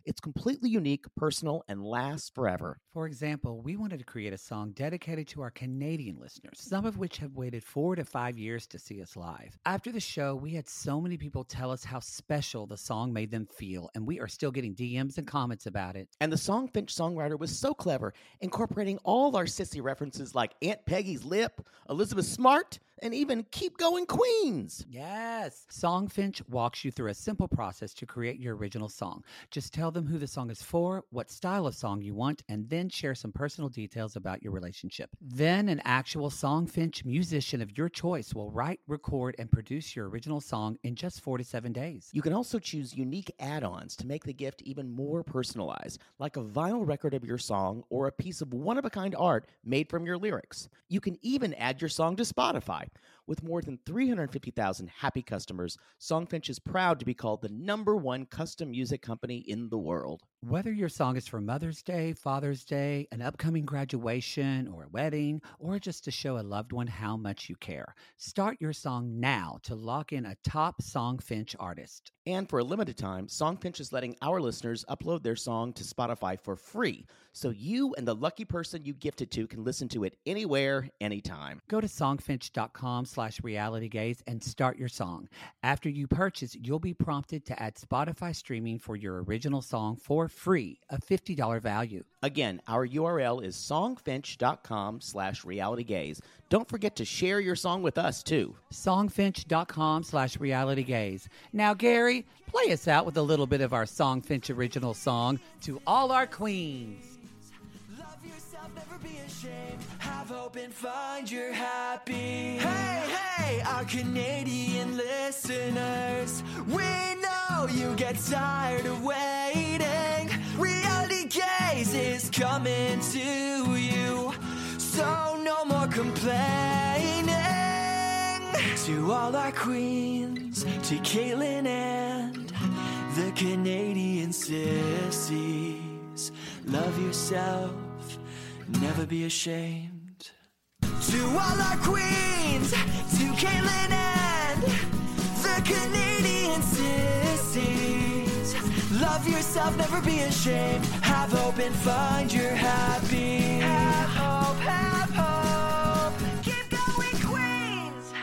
It's completely unique, personal, and lasts forever. For example, we wanted to create a song dedicated to our Canadian listeners, some of which have waited 4 to 5 years to see us live. After the show, we had so many people tell us how special the song made them feel, and we are still getting DMs and comments about it. And the Songfinch songwriter was so clever, incorporating all our sissy references like Aunt Peggy's Lip, Elizabeth Smart, and even Keep Going Queens. Yes. Songfinch walks you through a simple process to create your original song. Just tell them who the song is for, what style of song you want, and then share some personal details about your relationship. Then an actual Songfinch musician of your choice will write, record, and produce your original song in just 4 to 7 days. You can also choose unique add-ons to make the gift even more personalized, like a vinyl record of your song or a piece of one-of-a-kind art made from your lyrics. You can even add your song to Spotify. With more than 350,000 happy customers, Songfinch is proud to be called the #1 custom music company in the world. Whether your song is for Mother's Day, Father's Day, an upcoming graduation, or a wedding, or just to show a loved one how much you care, start your song now to lock in a top Songfinch artist. And for a limited time, Songfinch is letting our listeners upload their song to Spotify for free, so you and the lucky person you gift it to can listen to it anywhere, anytime. Go to songfinch.com/realitygaze and start your song. After you purchase, you'll be prompted to add Spotify streaming for your original song for free, a $50 value. Again, our URL is songfinch.com/realitygaze. Don't forget to share your song with us, too. Songfinch.com/realitygaze. Now, Gary, play us out with a little bit of our Songfinch original song, To All Our Queens. Love yourself, never be ashamed. Have hope and find your happy. Hey, hey, our Canadian listeners. We know you get tired of waiting. Reality Gaze is coming to you. So no more complaining. To all our queens, to Caitlin and the Canadian sissies. Love yourself, never be ashamed. To all our queens, to Caitlin and the Canadian sissies. Love yourself, never be ashamed. Have hope and find your happy. Have hope, have hope. Keep going, Queens.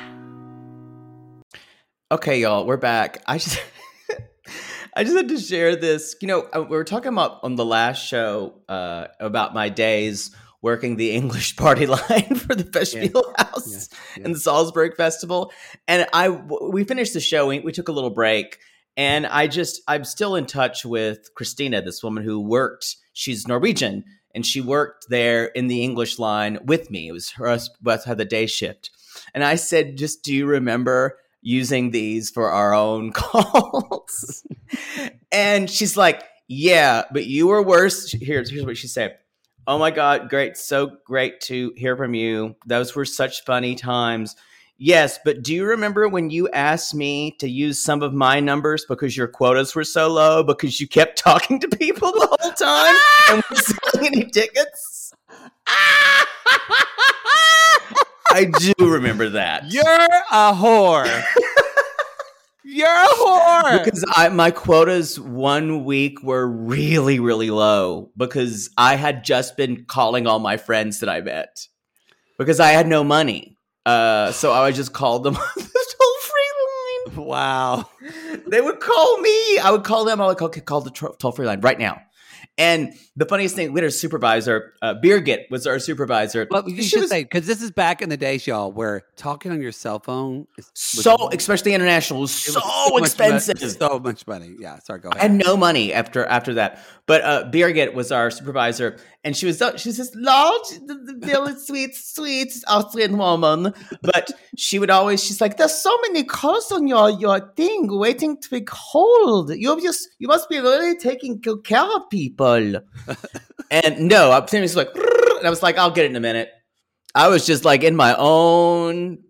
Okay, y'all, we're back. I just had to share this. You know, we were talking about on the last show about my days working the English party line for the Festspiel House and the Salzburg Festival. And we finished the show. We took a little break. And I'm still in touch with Christina, this woman who worked. She's Norwegian, and she worked there in the English line with me. It was us both had the day shift. And I said, just, do you remember using these for our own calls? And she's like, yeah, but you were worse. Here's what she said. Oh my God, great. So great to hear from you. Those were such funny times. Yes, but do you remember when you asked me to use some of my numbers because your quotas were so low because you kept talking to people the whole time and weren't selling any tickets? I do remember that. You're a whore. You're a whore. Because my quotas one week were really, really low because I had just been calling all my friends that I met because I had no money. So I would just call them on the toll-free line. Wow. They would call me. I would call them. I would call the toll-free line right now. And the funniest thing, we had a supervisor, Birgit was our supervisor. Well, you should say, because this is back in the days, y'all, where talking on your cell phone especially international, was so expensive. So much money. Yeah, sorry, go ahead. I had no money after that. But Birgit was our supervisor, and she says, Lord, the very sweet Austrian woman. But she would always, she's like, there's so many calls on your thing waiting to be called. You must be really taking good care of people. And no, I'm saying, like, and I was like, I'll get it in a minute. I was just like in my own.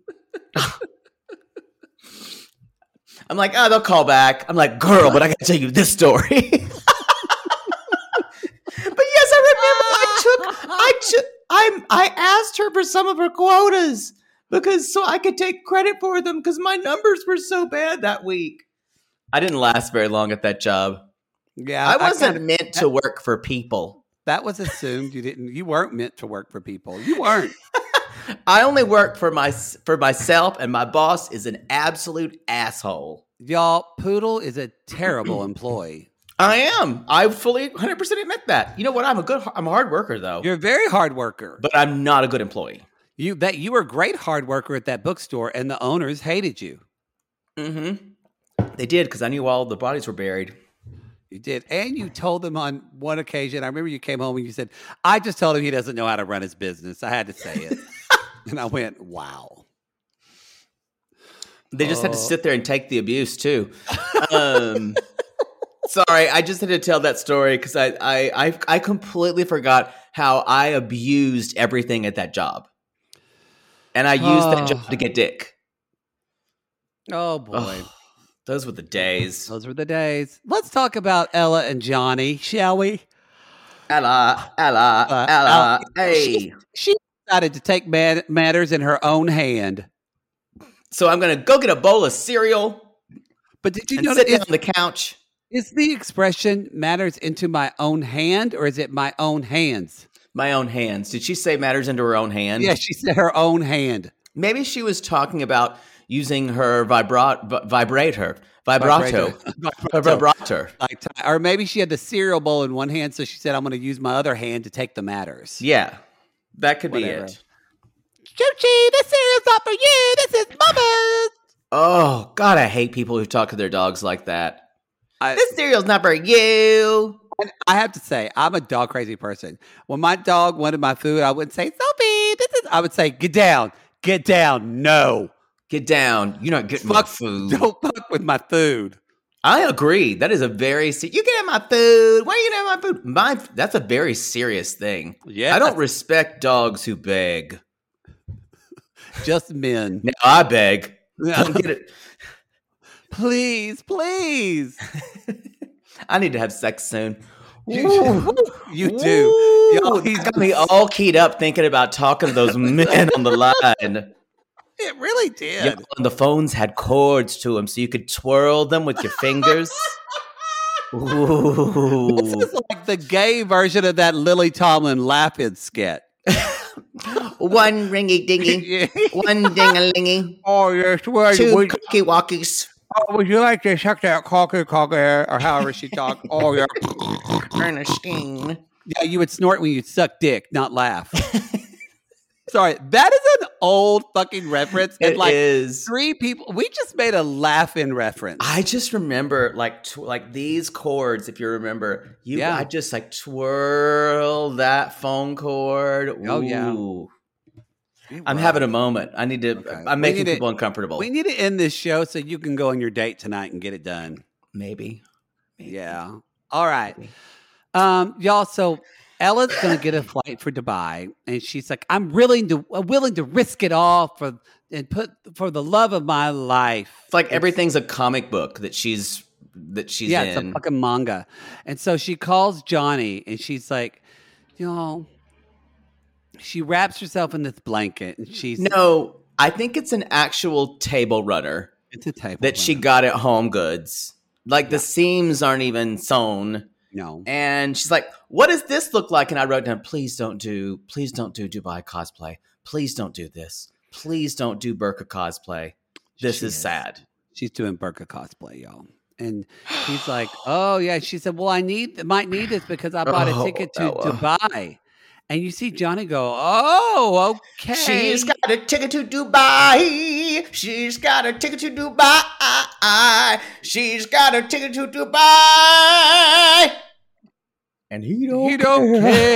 I'm like, oh, they'll call back. I'm like, girl, but I gotta tell you this story. But yes, I remember I asked her for some of her quotas because so I could take credit for them because my numbers were so bad that week. I didn't last very long at that job. Yeah, I wasn't kinda- meant to work for people. That was assumed. You weren't meant to work for people. You weren't. I only work for myself, and my boss is an absolute asshole. Y'all, Poodle is a terrible employee. I am. I fully 100% admit that. You know what? I'm a hard worker though. You're a very hard worker. But I'm not a good employee. You were a great hard worker at that bookstore, and the owners hated you. Mm-hmm. They did, because I knew all the bodies were buried. You did. And you told them on one occasion, I remember you came home and you said, I just told him he doesn't know how to run his business. I had to say it. And I went, wow. They just had to sit there and take the abuse too. Sorry, I just had to tell that story because I completely forgot how I abused everything at that job. And I used that job to get dick. Oh, boy. Oh, those were the days. Those were the days. Let's talk about Ella and Johnny, shall we? Ella, hey. She decided to take matters in her own hand. So I'm going to go get a bowl of cereal. But did you and notice sit down on the couch? Is the expression matters into my own hand, or is it my own hands? My own hands. Did she say matters into her own hand? Yeah, she said her own hand. Maybe she was talking about using her vibrator. Or maybe she had the cereal bowl in one hand, so she said, I'm going to use my other hand to take the matters. Yeah, that could Whatever. be it. Choochie, this cereal's not for you. This is Mama's. Oh, God, I hate people who talk to their dogs like that. This cereal's not for you. I have to say, I'm a dog crazy person. When my dog wanted my food, I wouldn't say, Sophie, I would say, get down, no. Get down. You're not getting my food. Don't fuck with my food. I agree. That is a very you can have my food. Why are you gonna have my food? That's a very serious thing. Yeah. I don't respect dogs who beg. Just men. No, I beg. Don't get it. Please. I need to have sex soon. You do. Yo, he's got me all keyed up thinking about talking to those men on the line. It really did. Yo, and the phones had cords to them, so you could twirl them with your fingers. Ooh. This is like the gay version of that Lily Tomlin Laugh-In sketch. One ringy dingy, one ding-a-lingy. Oh, yes. Well, two cookie walkies. Oh, would you like to suck that cocky, or however she talked? Oh, yeah. Ernestine. Yeah, you would snort when you suck dick, not laugh. Sorry, that is an old fucking reference. It is. 3 people. We just made a Laugh-In reference. I just remember like these chords. If you remember, I just like twirl that phone cord. Ooh. Oh yeah. I'm having a moment. I need to. Okay. I'm making people uncomfortable. We need to end this show so you can go on your date tonight and get it done. Maybe. Yeah. All right. Y'all. So Ella's gonna get a flight for Dubai, and she's like, "I'm willing to risk it all for the love of my life." It's like everything's a comic book that she's in. It's a fucking manga. And so she calls Johnny, and she's like, she wraps herself in this blanket, and No, I think it's an actual table runner. It's a table that she got at Home Goods. Like the seams aren't even sewn. No. And she's like, what does this look like? And I wrote down, please don't do Dubai cosplay. Please don't do this. Please don't do burqa cosplay. This is sad. She's doing burqa cosplay, y'all. And he's like, oh, yeah. She said, well, I might need this because I bought a ticket to Dubai. And you see Johnny go, oh, okay. She's got a ticket to Dubai. She's got a ticket to Dubai. She's got a ticket to Dubai. And he don't care.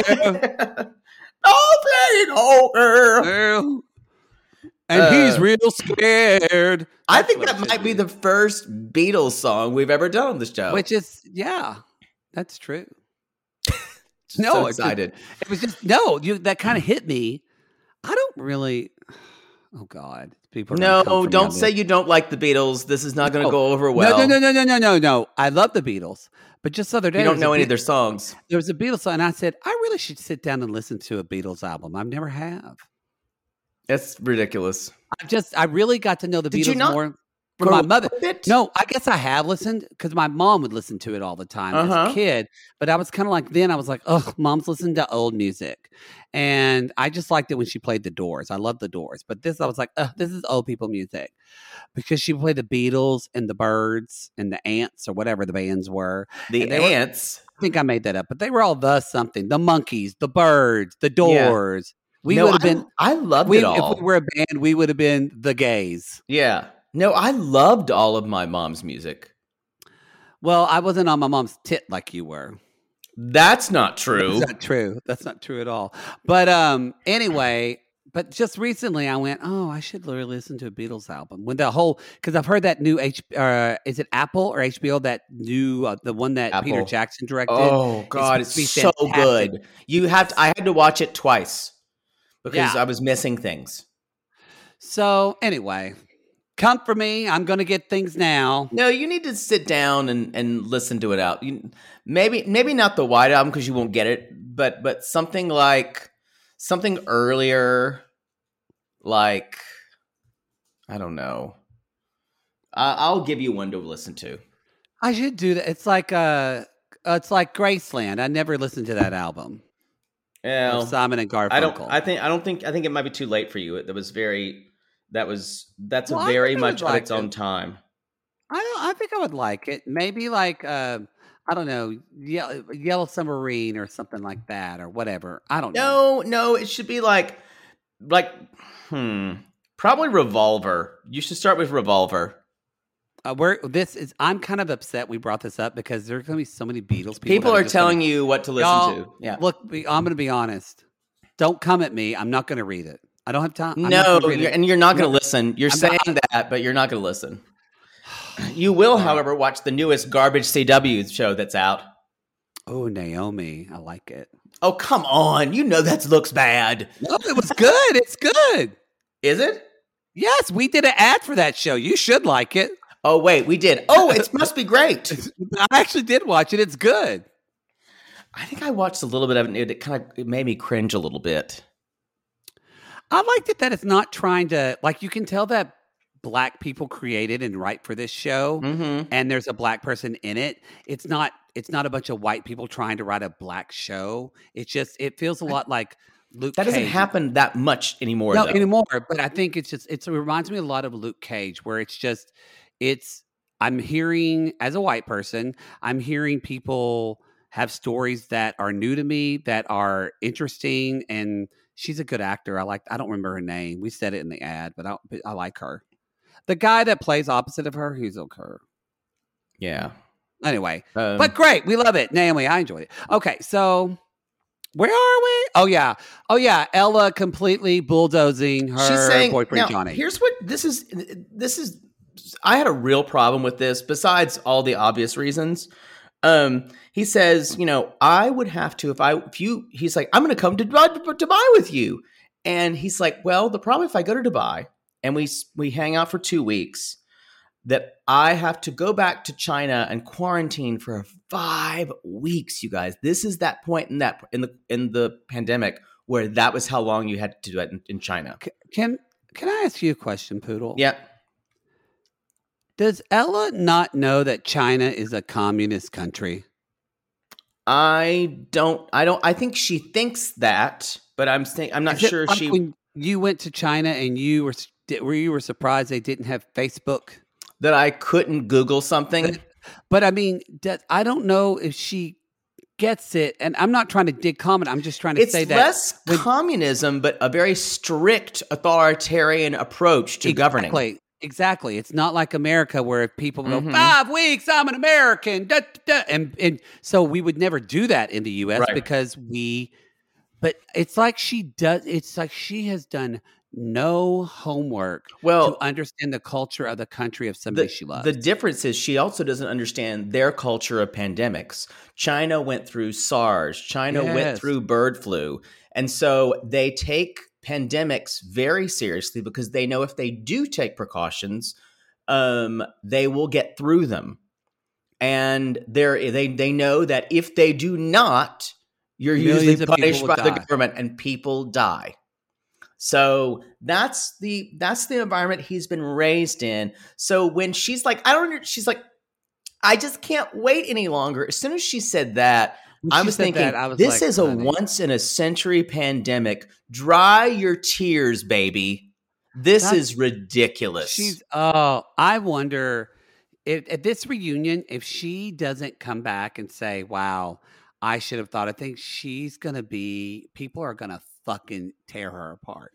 Don't care. And he's real scared. I think that might be the first Beatles song we've ever done on this show. Which is, that's true. No, so excited. It was just that kind of hit me. I don't really. Oh God, people. No, don't say you don't like the Beatles. This is not going to go over well. No. I love the Beatles, but just the other day, you don't know any of their songs. There was a Beatles song, and I said I really should sit down and listen to a Beatles album. I've never have. That's ridiculous. I really got to know the Beatles more. from my mother. It? No, I guess I have listened because my mom would listen to it all the time as a kid. But I was kind of like, then I was like, oh, mom's listening to old music. And I just liked it when she played the Doors. I love the Doors. But this, I was like, this is old people music. Because she played the Beatles and the Byrds and the Ants or whatever the bands were. The Ants? I think I made that up. But they were all the something. The Monkees, the Byrds, the Doors. We would have been. I loved it all. If we were a band, we would have been the Gays. Yeah. No, I loved all of my mom's music. Well, I wasn't on my mom's tit like you were. That's not true. That's not true. That's not true at all. But anyway, but just recently I went, oh, I should really listen to a Beatles album. When the whole, because I've heard that new is it Apple or HBO, that new the one that Apple. Peter Jackson directed? Oh God, it's so good. I had to watch it twice because I was missing things. So anyway. Come for me. I'm going to get things now. No, you need to sit down and listen to it out. Maybe not the White Album because you won't get it, but something earlier, like I don't know. I'll give you one to listen to. I should do that. It's like Graceland. I never listened to that album. Yeah, Simon and Garfunkel. I think it might be too late for you. That's very much on its own time. I think I would like it. Maybe like I don't know, Yellow Submarine or something like that or whatever. I don't know. No, it should be like probably Revolver. You should start with Revolver. I'm kind of upset we brought this up because there's going to be so many Beatles people are telling you what to listen to. Yeah. Look, I'm going to be honest. Don't come at me. I'm not going to read it. I don't have time. You're not going to listen. You're saying that, but you're not going to listen. You will, however, watch the newest Garbage CW show that's out. Oh, Naomi. I like it. Oh, come on. You know that looks bad. No, it was good. It's good. Is it? Yes, we did an ad for that show. You should like it. Oh, wait, we did. Oh, it must be great. I actually did watch it. It's good. I think I watched a little bit of it. It made me cringe a little bit. I liked it that it's not trying to, like, you can tell that Black people created and write for this show, and there's a Black person in it. It's not a bunch of white people trying to write a Black show. It feels a lot like Luke Cage. That doesn't happen that much anymore, No, though. anymore. But I think it reminds me a lot of Luke Cage, where I'm hearing, as a white person, I'm hearing people have stories that are new to me, that are interesting, and she's a good actor. I don't remember her name. We said it in the ad, but I like her. The guy that plays opposite of her, he's okay. Yeah. Anyway, but great. We love it. Naomi, I enjoyed it. Okay, so where are we? Oh, yeah. Ella completely bulldozing her boyfriend, Johnny. Here's what this is. I had a real problem with this, besides all the obvious reasons. He says, I would have to, he's like, I'm going to come to Dubai with you. And he's like, well, the problem if I go to Dubai and we hang out for 2 weeks, that I have to go back to China and quarantine for 5 weeks, you guys. This is that point in the pandemic where that was how long you had to do it in China. Can I ask you a question, Poodle? Yeah. Does Ella not know that China is a communist country? I think she thinks that, but I'm not sure like when you went to China and you were surprised they didn't have Facebook? That I couldn't Google something? But I mean, I don't know if she gets it, and I'm not trying to dig comment. I'm just trying to say that it's less communism, but a very strict authoritarian approach to governing. Exactly. It's not like America where if people go 5 weeks, I'm an American, and so we would never do that in the U.S. Right. because but it's like she does. It's like she has done no homework to understand the culture of the country of somebody she loves. The difference is she also doesn't understand their culture of pandemics. China went through SARS. China went through bird flu. And so they take pandemics very seriously because they know if they do take precautions, they will get through them. And they know that if they do not, you're usually punished by the government and people die. So that's the environment he's been raised in. So when she's like, she's like, I just can't wait any longer. As soon as she said that, I was thinking, this is a once in a century pandemic. Dry your tears, baby. This is ridiculous. I wonder if at this reunion, if she doesn't come back and say, wow, I should have thought, I think people are going to fucking tear her apart.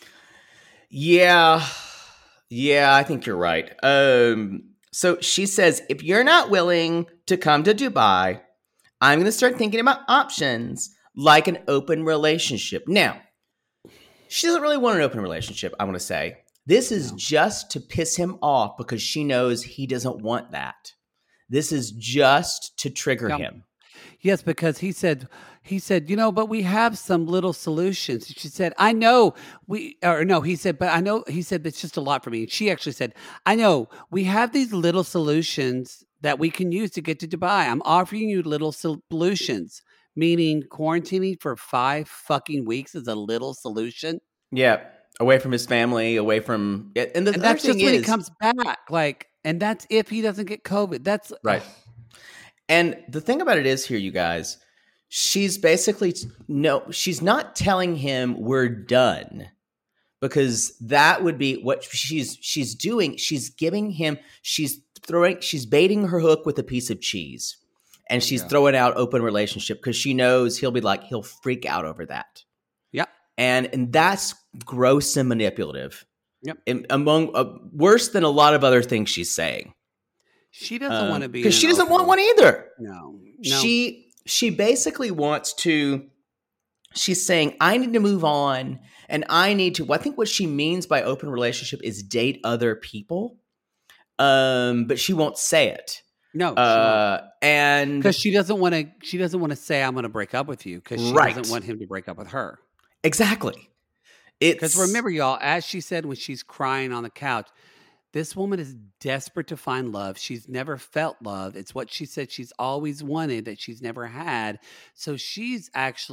Yeah, I think you're right. So she says, if you're not willing to come to Dubai, I'm going to start thinking about options like an open relationship. Now, she doesn't really want an open relationship, I want to say. This is just to piss him off because she knows he doesn't want that. This is just to trigger him. Yes, because he said, but we have some little solutions. She said, he said, that's just a lot for me. She actually said, I know we have these little solutions that we can use to get to Dubai. I'm offering you little solutions, meaning quarantining for 5 fucking weeks is a little solution. Yeah. Away from his family, away from it. And that's just when he comes back. And that's if he doesn't get COVID. That's right. And the thing about it is here, you guys, she's basically, she's not telling him we're done, because that would be what she's doing. She's giving him, she's baiting her hook with a piece of cheese, and she's throwing out open relationship because she knows he'll freak out over that. Yep. And that's gross and manipulative. Yep. Among worse than a lot of other things she's saying. She doesn't want to be, because she doesn't want one either. No. She basically wants to. She's saying, I need to move on, and I need to. I think what she means by open relationship is date other people. But she won't say it. No, and because she doesn't want to. She doesn't want to say I'm going to break up with you, because she doesn't want him to break up with her. Exactly. Because remember, y'all, as she said when she's crying on the couch, this woman is desperate to find love. She's never felt love. It's what she said she's always wanted that she's never had. So she's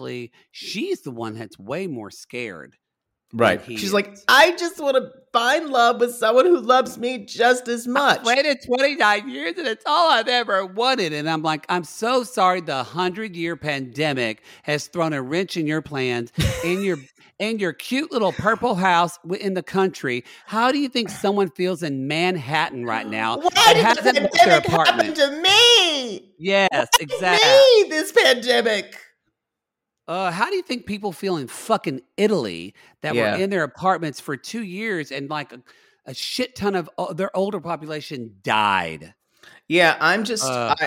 the one that's way more scared. Right. She's like, I just want to find love with someone who loves me just as much. I've waited 29 years and it's all I've ever wanted. And I'm like, I'm so sorry the 100-year pandemic has thrown a wrench in your plans, in your cute little purple house in the country. How do you think someone feels in Manhattan right now? Why did the pandemic happen to me? Yes, exactly. Me, this pandemic. How do you think people feel in fucking Italy that were in their apartments for 2 years and like a shit ton of their older population died? Yeah, I'm just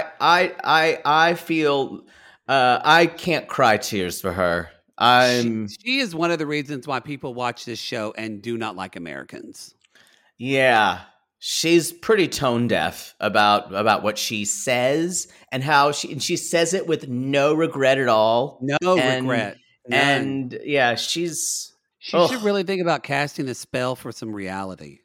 I feel I can't cry tears for her. She is one of the reasons why people watch this show and do not like Americans. Yeah. She's pretty tone deaf about what she says and how she says it with no regret at all. No regret. None. And yeah, she should really think about casting a spell for some reality.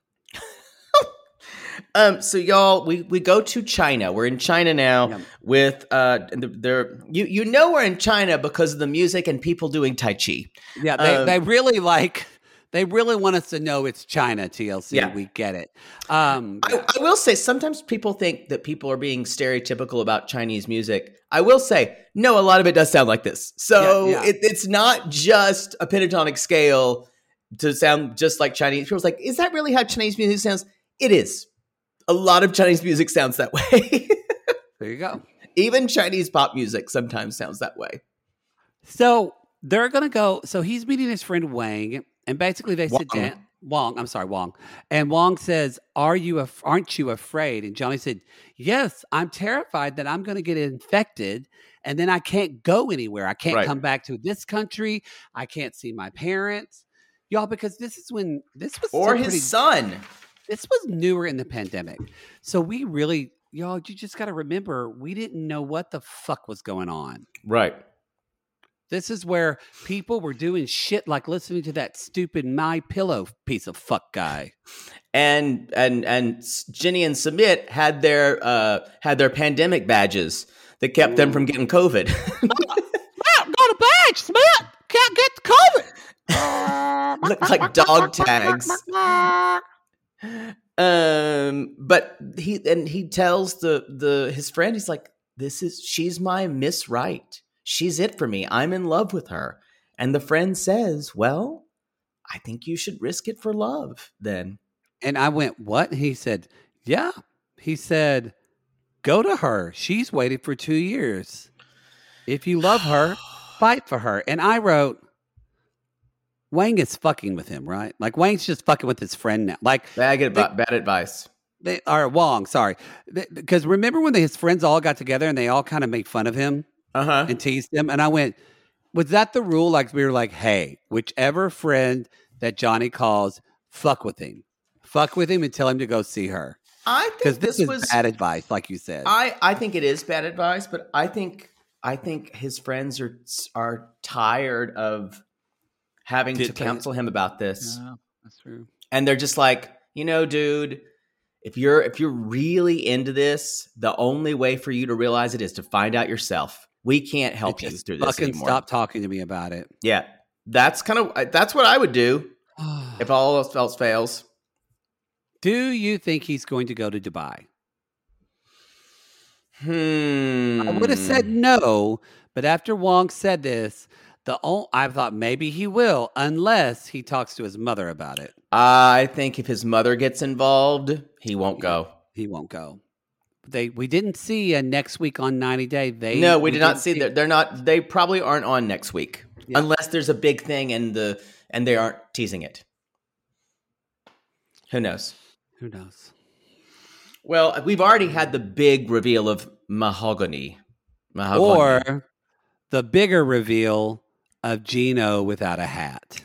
So y'all, we go to China. We're in China now with we're in China because of the music and people doing Tai Chi. Yeah, they really They really want us to know it's China, TLC. Yeah. We get it. I will say, sometimes people think that people are being stereotypical about Chinese music. I will say, no, a lot of it does sound like this. So it's not just a pentatonic scale to sound just like Chinese. People's like, is that really how Chinese music sounds? It is. A lot of Chinese music sounds that way. There you go. Even Chinese pop music sometimes sounds that way. So they're going to go. So he's meeting his friend Wang. And basically they sit down. Wong. And Wong says, aren't you afraid? And Johnny said, yes, I'm terrified that I'm going to get infected and then I can't go anywhere. I can't come back to this country. I can't see my parents. Y'all, because this was his son. This was newer in the pandemic. So we really, y'all, you just got to remember, we didn't know what the fuck was going on. Right. This is where people were doing shit like listening to that stupid My Pillow piece of fuck guy. And Jenny and Submit had their pandemic badges that kept them from getting COVID. Got a badge, Submit. Can't get COVID. look like dog tags. But he tells his friend, he's like, she's my Miss Right. She's it for me. I'm in love with her. And the friend says, well, I think you should risk it for love then. And I went, what? He said, yeah. He said, go to her. She's waited for 2 years. If you love her, fight for her. And I wrote, Wang is fucking with him, right? Like Wang's just fucking with his friend now. Like bad advice. Wong, sorry. Because remember when his friends all got together and they all kind of made fun of him and teased him? And I went, was that the rule? Like we were like, hey, whichever friend that Johnny calls, fuck with him. Fuck with him and tell him to go see her. I think this was bad advice, like you said. I think it is bad advice, but I think his friends are tired of having to counsel him about this. Yeah, that's true. And they're just like, dude, if you're really into this, the only way for you to realize it is to find out yourself. We can't help you through this anymore. Stop talking to me about it. Yeah, that's what I would do if all else fails. Do you think he's going to go to Dubai? I would have said no, but after Wong said this, I thought maybe he will, unless he talks to his mother about it. I think if his mother gets involved, he won't go. He won't go. We didn't see next week on 90 Day. We did not see that. They're not. They probably aren't on next week unless there's a big thing and they aren't teasing it. Who knows? Who knows? Well, we've already had the big reveal of Mahogany. Or the bigger reveal of Gino without a hat.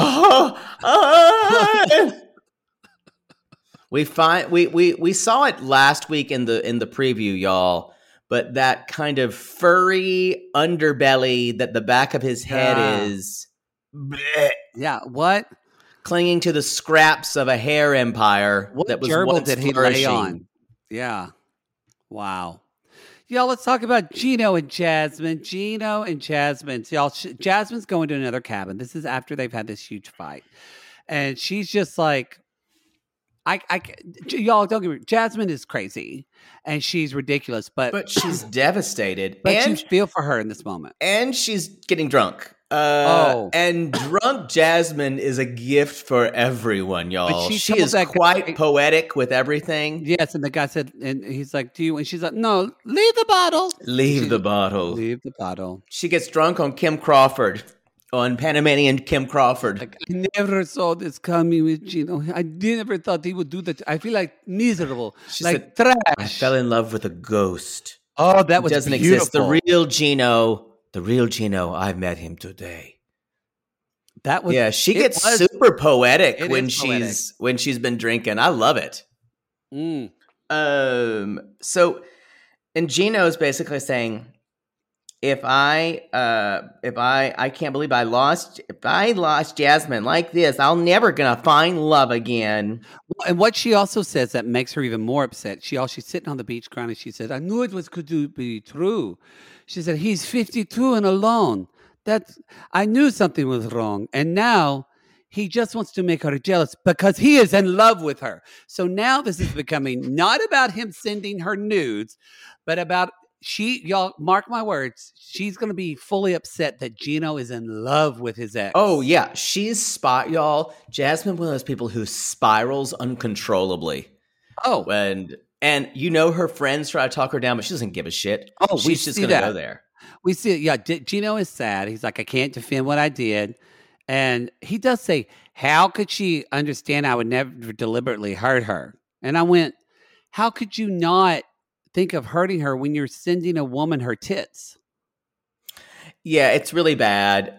We saw it last week in the preview, y'all. But that kind of furry underbelly that the back of his head is. Bleh, yeah, what? Clinging to the scraps of a hair empire that was once did he lay on? Yeah. Wow. Y'all, let's talk about Gino and Jasmine. Gino and Jasmine. Y'all, Jasmine's going to another cabin. This is after they've had this huge fight. And she's just like, y'all, don't get me. Jasmine is crazy. And she's ridiculous. But she's devastated. But you feel for her in this moment. And she's getting drunk. And drunk Jasmine is a gift for everyone, y'all. She is quite poetic with everything. Yes, and the guy said, and he's like, do you? And she's like, no, leave the bottle. Leave the bottle. Leave the bottle. She gets drunk on Kim Crawford, on Panamanian Kim Crawford. Like, I never saw this coming with Gino. I never thought he would do that. I feel like miserable. She like said, trash. I fell in love with a ghost. Oh, that was doesn't beautiful. Exist. The real Gino. The real Gino, I met him today. That was she gets super poetic when she's been drinking. I love it. So, and Gino's basically saying, if I can't believe if I lost Jasmine like this, I'll never gonna find love again. Well, and what she also says that makes her even more upset. She's sitting on the beach crying, and she said, I knew it could be true. She said, he's 52 and alone. I knew something was wrong. And now he just wants to make her jealous because he is in love with her. So now this is becoming not about him sending her nudes, but about y'all mark my words, she's going to be fully upset that Gino is in love with his ex. Oh, yeah. Y'all. Jasmine, one of those people who spirals uncontrollably. Oh. And her friends try to talk her down, but she doesn't give a shit. Oh, she's just going to go there. We see it. Yeah, Gino is sad. He's like, I can't defend what I did. And he does say, how could she understand I would never deliberately hurt her? And I went, how could you not think of hurting her when you're sending a woman her tits? Yeah, it's really bad.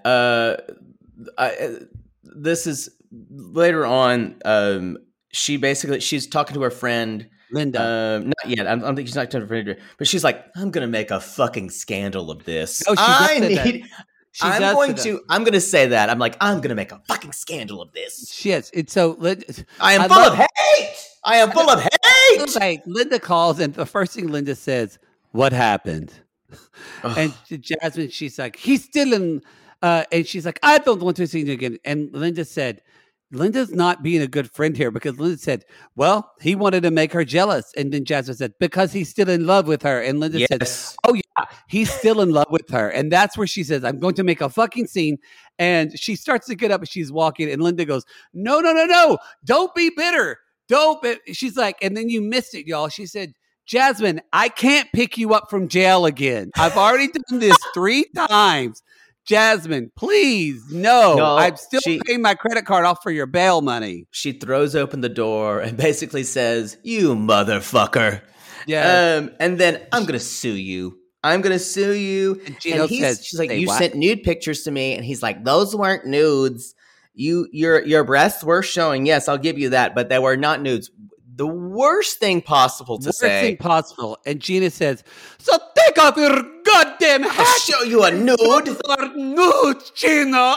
This is later on. She's talking to her friend Linda. Not yet. I don't think she's not talking to her friend, but she's like, I'm gonna make a fucking scandal of this. No, I'm gonna say that. I'm like, I'm gonna make a fucking scandal of this. She is. It's so. I am full of hate. I am full of hate. Like, Linda calls, and the first thing Linda says, "What happened?" And to Jasmine, she's like, "He's still in." And she's like, "I don't want to see you again." And Linda said, Linda's not being a good friend here because Linda said, well, he wanted to make her jealous. And then Jasmine said, because he's still in love with her. And Linda said, oh, yeah, he's still in love with her. And that's where she says, I'm going to make a fucking scene. And she starts to get up and she's walking. And Linda goes, no. Don't be bitter. She's like, and then you missed it, y'all. She said, Jasmine, I can't pick you up from jail again. I've already done this 3 times. Jasmine, please, no. I'm still paying my credit card off for your bail money. She throws open the door and basically says, you motherfucker. Yeah. And then I'm going to sue you. And Gino says, she's like, you sent nude pictures to me. And he's like, those weren't nudes. Your breasts were showing. Yes, I'll give you that. But they were not nudes. The worst thing possible to say. Worst thing possible. And Gina says, so take off your goddamn hat. I'll show you a nude. Those are nudes, Gina.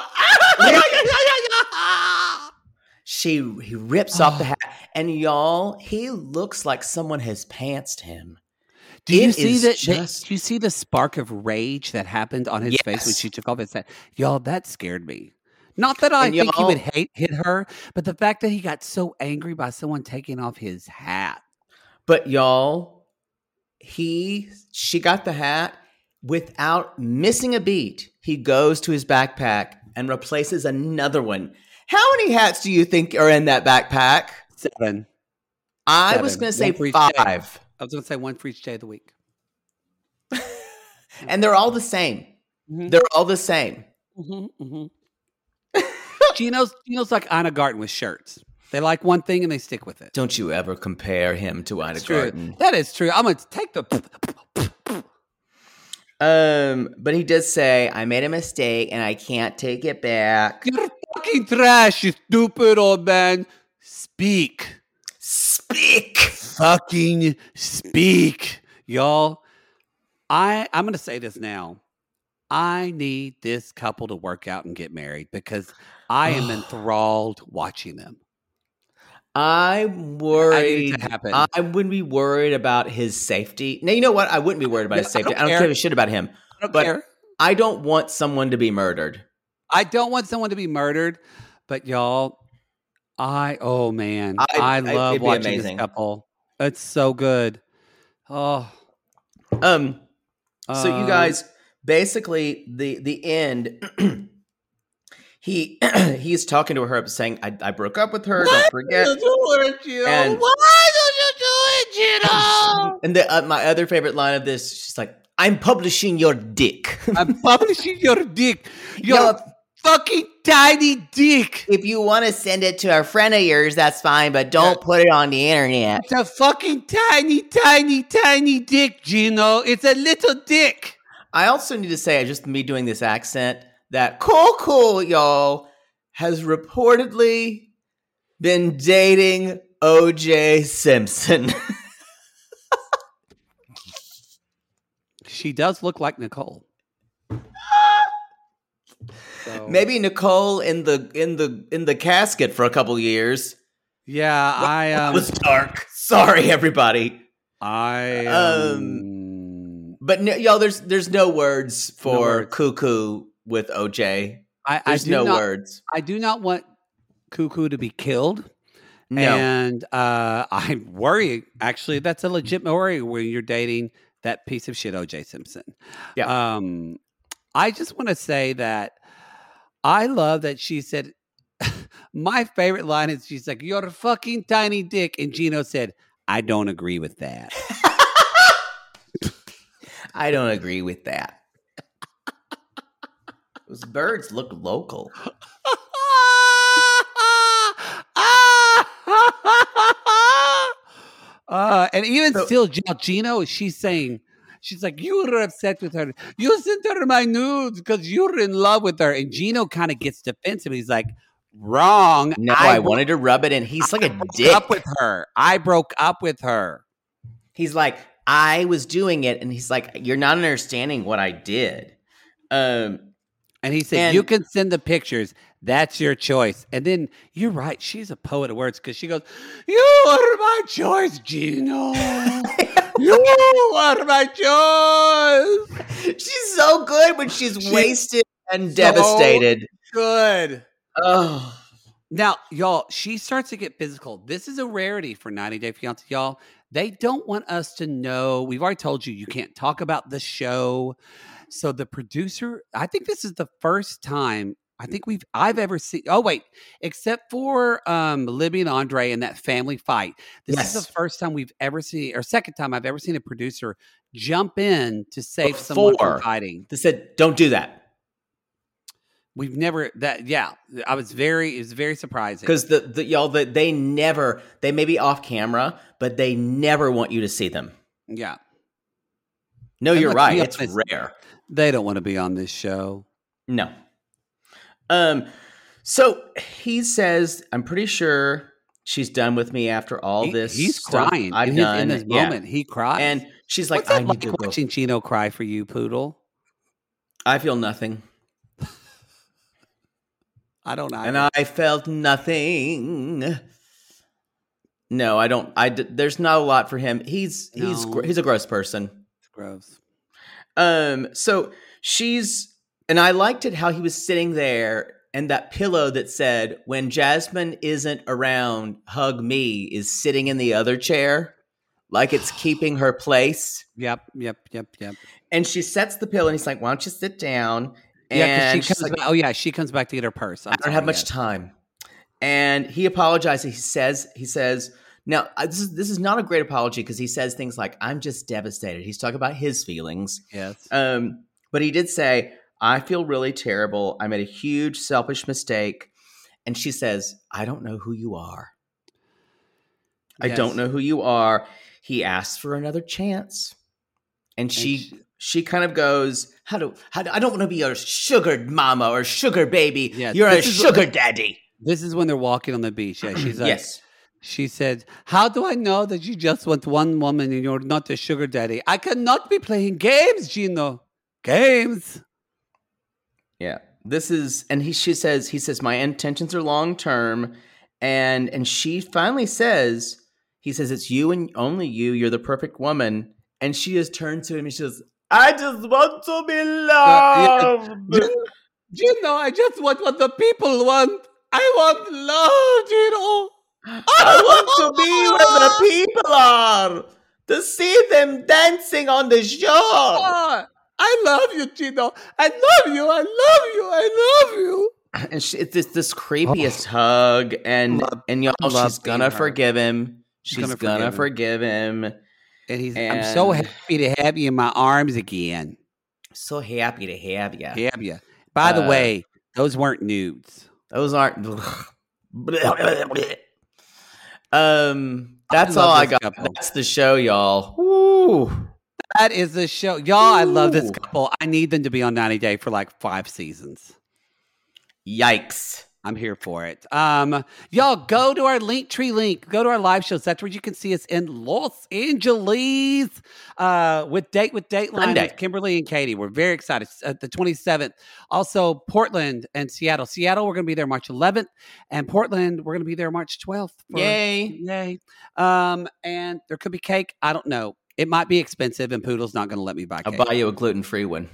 He rips off the hat. And y'all, he looks like someone has pantsed him. Do you see that? Do you see the spark of rage that happened on his face when she took off his hat? Y'all, that scared me. Not that I think he would hit her, but the fact that he got so angry by someone taking off his hat. But y'all, she got the hat without missing a beat. He goes to his backpack and replaces another one. How many hats do you think are in that backpack? 7. I was going to say 5. I was going to say 1 for each day of the week. And they're all the same. Mm-hmm. They're all the same. Mm-hmm. Gino's like Ina Garten with shirts. They like one thing and they stick with it. Don't you ever compare him to Ina Garten. That is true. I'm going to take the... But he does say, I made a mistake and I can't take it back. You're fucking trash, you stupid old man. Speak. Fucking speak. Y'all, I'm going to say this now. I need this couple to work out and get married because I am enthralled watching them. I'm worried. I wouldn't be worried about his safety. Now, you know what? I wouldn't be worried about his safety. I don't give a shit about him. I don't want someone to be murdered. I don't want someone to be murdered, but y'all, I love watching this couple. It's so good. Oh. So you guys, basically the end, he's talking to her saying, I broke up with her. Don't forget. Why don't you do it, Gino? And my other favorite line of this, she's like, I'm publishing your dick. I'm publishing your dick. Your fucking tiny dick. If you want to send it to a friend of yours, that's fine, but don't put it on the internet. It's a fucking tiny dick, Gino. It's a little dick. I also need to say, just me doing this accent, that Coco, y'all, has reportedly been dating O.J. Simpson. She does look like Nicole. So. Maybe Nicole in the casket for a couple years. Yeah, it was dark. Sorry, everybody. But no, y'all, there's no words for Cuckoo with OJ. There's no words. I do not want Cuckoo to be killed. No. And I worry. Actually, that's a legit worry when you're dating that piece of shit OJ Simpson. Yeah. I just want to say that I love that she said, my favorite line is she's like, you're a fucking tiny dick. And Gino said, I don't agree with that. I don't agree with that. Those birds look local. And even still, Gino, she's like, you were upset with her. You sent her my nudes because you're in love with her. And Gino kind of gets defensive. He's like, wrong. No, I wanted to rub it in. He's like a dick. I broke up with her. He's like, I was doing it. And he's like, you're not understanding what I did. And he said, you can send the pictures. That's your choice. And then you're right. She's a poet of words because she goes, you are my choice, Gino. You are my choice. She's so good when she's wasted and devastated. Good. Oh. Now, y'all, she starts to get physical. This is a rarity for 90 Day Fiancé, y'all. They don't want us to know. We've already told you can't talk about the show. So the producer, I think this is the first time I've ever seen. Oh wait, except for Libby and Andre and that family fight. This is the first time we've ever seen, or second time I've ever seen a producer jump in to save someone from fighting. They said, "Don't do that." We've never that. Yeah, it was very surprising because they may be off camera, but they never want you to see them. Yeah. No, you're right. It's rare. They don't want to be on this show. No. So he says, I'm pretty sure she's done with me after all this. He's crying. I've done in this moment. He cries, and she's like, "I need to go." Watching Gino cry for you, Poodle. I feel nothing. I don't know. And I felt nothing. No, I don't. There's not a lot for him. He's a gross person. It's gross. So and I liked it how he was sitting there and that pillow that said, "When Jasmine isn't around, hug me," is sitting in the other chair, like it's keeping her place. Yep. And she sets the pillow and he's like, "Why don't you sit down?" And she comes back to get her purse. I don't have much time. And he apologizes. He says, now this is not a great apology because he says things like, "I'm just devastated." He's talking about his feelings. Yes. But he did say, "I feel really terrible. I made a huge selfish mistake." And she says, "I don't know who you are. I don't know who you are." He asks for another chance. And she kind of goes, I don't want to be your sugar mama or sugar baby. Yeah, you're a sugar daddy. This is when they're walking on the beach. Yeah, she's like, yes. She said, "How do I know that you just want one woman and you're not a sugar daddy? I cannot be playing games, Gino. Games." Yeah. He says, "My intentions are long term." And she finally says, he says, "It's you and only you. You're the perfect woman." And she just turns to him and she says, "I just want to be loved." Gino, I just want what the people want. I want love, Gino. I want to be where the people are, to see them dancing on the shore. I love you, Gino. I love you. I love you. I love you. And it's this creepiest hug. And y'all, she's gonna forgive him. She's gonna forgive him. And I'm so happy to have you in my arms again. So happy to have you. By the way, those weren't nudes. Those aren't. That's all I got. Couple. That's the show, y'all. Woo. That is the show. Y'all, I love this couple. I need them to be on 90 Day for like 5 seasons. Yikes. I'm here for it. Y'all, go to our Linktree link. Go to our live shows. That's where you can see us in Los Angeles with Dateline with Kimberly and Katie. We're very excited. The 27th. Also, Portland and Seattle. Seattle, we're going to be there March 11th. And Portland, we're going to be there March 12th. Yay. And there could be cake. I don't know. It might be expensive, and Poodle's not going to let me buy cake. I'll buy you a gluten-free one.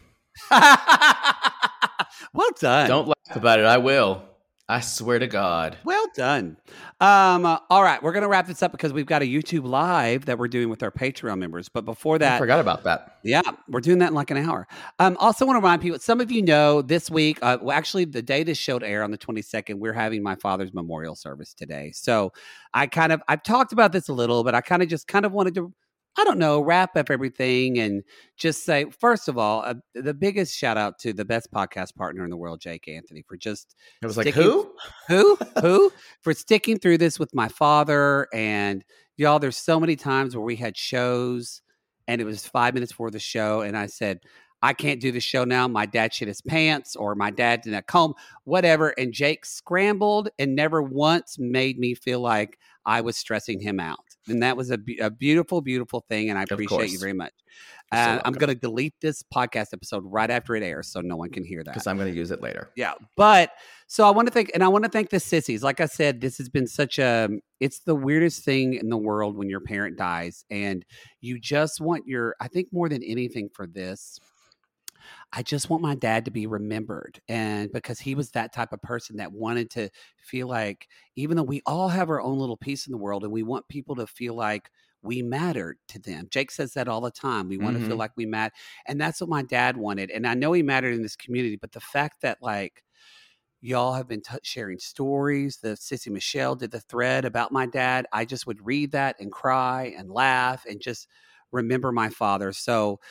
Well done. Don't laugh about it. I will. I swear to God. Well done. All right. We're going to wrap this up because we've got a YouTube Live that we're doing with our Patreon members. But before that. I forgot about that. Yeah. We're doing that in like an hour. Also want to remind people, some of you know this week, actually the day this show air on the 22nd, we're having my father's memorial service today. So I've talked about this a little, but I kind of wanted to, I don't know, wrap up everything and just say, first of all, the biggest shout out to the best podcast partner in the world, Jake Anthony, for just it was like, who for sticking through this with my father. And y'all, there's so many times where we had shows and it was 5 minutes before the show. And I said, I can't do the show now. My dad shit his pants, or my dad didn't comb, whatever. And Jake scrambled and never once made me feel like I was stressing him out. And that was a beautiful, beautiful thing. And I appreciate you very much. I'm going to delete this podcast episode right after it airs so no one can hear that. Because I'm going to use it later. Yeah. But so I want to thank the sissies. Like I said, this has been it's the weirdest thing in the world when your parent dies. And you just want I think more than anything for this, I just want my dad to be remembered. And because he was that type of person that wanted to feel like, even though we all have our own little piece in the world and we want people to feel like we mattered to them. Jake says that all the time. We want to feel like we matter. And that's what my dad wanted. And I know he mattered in this community, but the fact that like, y'all have been sharing stories. The Sissy Michelle did the thread about my dad. I just would read that and cry and laugh and just remember my father. So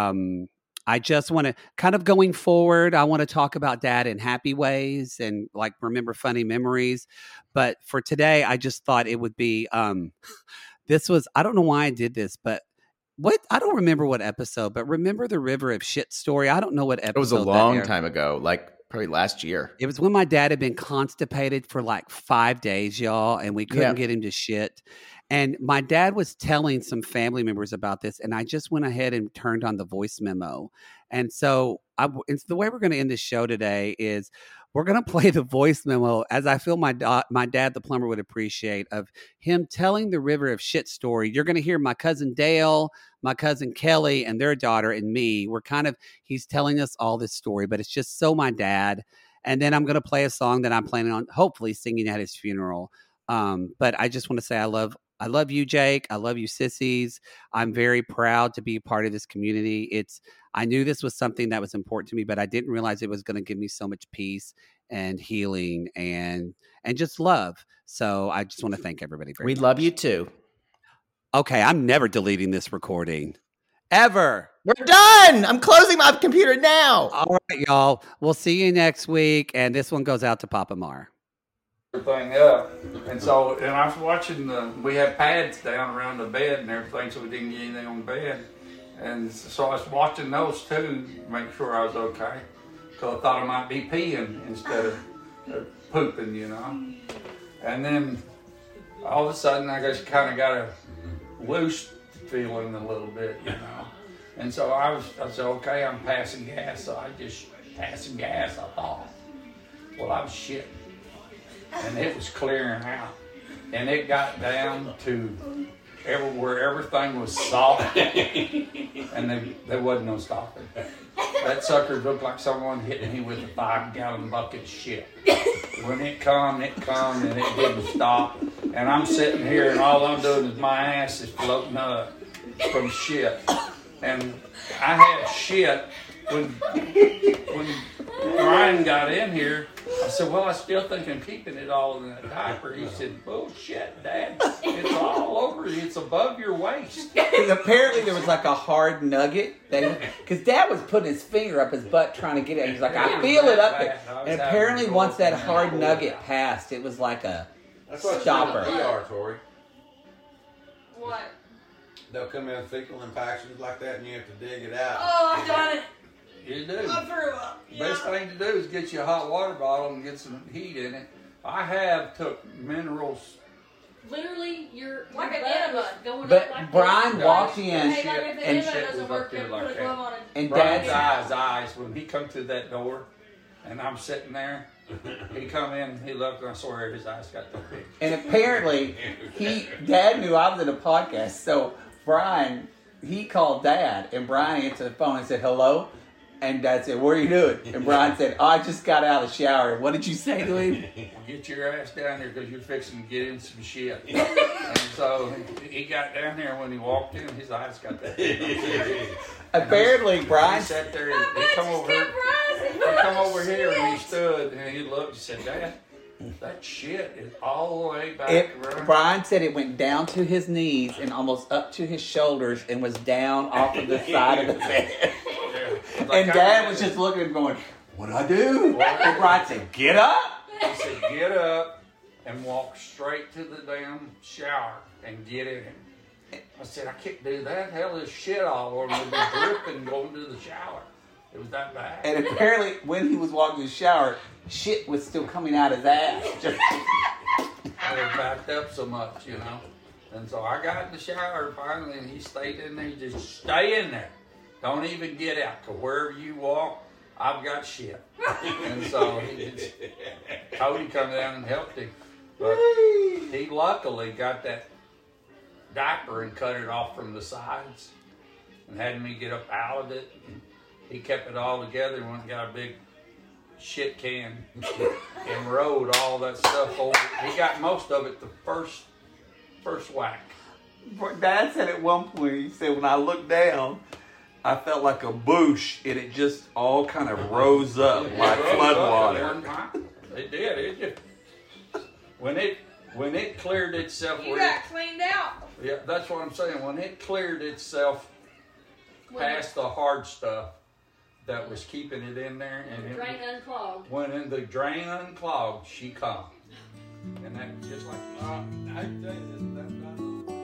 I just want to kind of going forward, I want to talk about dad in happy ways and like remember funny memories. But for today, I just thought it would be this was, I don't know why I did this, but I don't remember what episode, but remember the River of Shit story? I don't know what episode. It was a long time ago, like probably last year. It was when my dad had been constipated for like 5 days, y'all, and we couldn't get him to shit. And my dad was telling some family members about this, and I just went ahead and turned on the voice memo. And so the way we're going to end this show today is we're going to play the voice memo, as I feel my dad, the plumber, would appreciate, of him telling the River of Shit story. You're going to hear my cousin Dale, my cousin Kelly, and their daughter, and me. He's telling us all this story, but it's just so my dad. And then I'm going to play a song that I'm planning on hopefully singing at his funeral. But I just want to say I love you, Jake. I love you, sissies. I'm very proud to be a part of this community. I knew this was something that was important to me, but I didn't realize it was going to give me so much peace and healing and just love. So I just want to thank everybody very much. We love you too. Okay, I'm never deleting this recording. Ever. We're done. I'm closing my computer now. All right, y'all. We'll see you next week. And this one goes out to Papa Mar. Everything up, and I was watching we have pads down around the bed and everything, so we didn't get anything on the bed, and so I was watching those too to make sure I was okay, because I thought I might be peeing instead of pooping, you know. And then all of a sudden I just kind of got a loose feeling a little bit, you know, and so I said, okay, I'm passing gas, so I just passing gas, I thought. Well, I was shitting. And it was clearing out. And it got down to where everything was soft. And there wasn't no stopping. That sucker looked like someone hitting me with a 5-gallon bucket of shit. When it come, and it didn't stop. And I'm sitting here, and all I'm doing is my ass is floating up from shit. And I had shit when Ryan got in here. I said, well, I still think I'm keeping it all in that diaper. He said, bullshit, Dad. It's all over. It's above your waist. Because apparently there was like a hard nugget. Because Dad was putting his finger up his butt trying to get it. He's like, I feel it up there. And apparently once that hard nugget passed, it was like a stopper. That's what Tori. What? They'll come in fecal impactions like that and you have to dig it out. Oh, I've done it. You do. I threw up. Best thing to do is get you a hot water bottle and get some heat in it. I have took minerals. Literally, you're like an enema going but up like Brian that. walked in Hey, like if the and enema shit doesn't was work, up there then like put a glove on that. it. And Brian's eyes, when he come through that door, and I'm sitting there, he come in, he looked, and I swear his eyes got that big. And apparently, Dad knew I was in a podcast, so Brian, he called Dad, and Brian answered the phone and said, hello? And Dad said, what are you doing? And Brian said, oh, I just got out of the shower. What did you say to him? Well, get your ass down here because you're fixing to get in some shit. And so he got down there when he walked in, his eyes got that big. Apparently, Brian... He sat there, and he come over here and he stood, and he looked and said, Dad, that shit is all the way back. Brian said it went down to his knees and almost up to his shoulders and was down off of the side of the bed. And Dad was just looking and going, what'd I do? And Brian said, get up. He said, get up and walk straight to the damn shower and get in it. I said, I can't do that. Hell, there's shit all over me. Be dripping going to the shower. It was that bad. And apparently, when he was walking in the shower, shit was still coming out his ass. I was backed up so much, you know. And so I got in the shower finally, and he stayed in there. Just stay in there. Don't even get out, because wherever you walk, I've got shit. And so Cody come down and helped him. But he luckily got that diaper and cut it off from the sides and had me get up out of it. he kept it all together and went and got a big shit can and rode all that stuff over. He got most of it the first whack. Dad said at one point, he said, when I looked down, I felt like a bush, and it just all kind of rose up like floodwater. It did. It just when it cleared itself. You got cleaned out. Yeah, that's what I'm saying. When it cleared itself past the hard stuff that was keeping it in there, and the drain unclogged. When in the drain unclogged, she come, and that just like I tell you, that's not.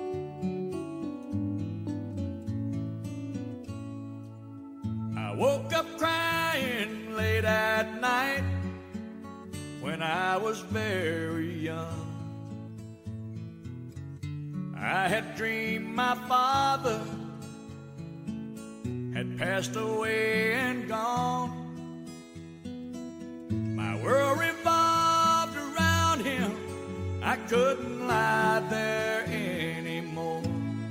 I woke up crying late at night when I was very young. I had dreamed my father had passed away and gone. My world revolved around him. I couldn't lie there anymore.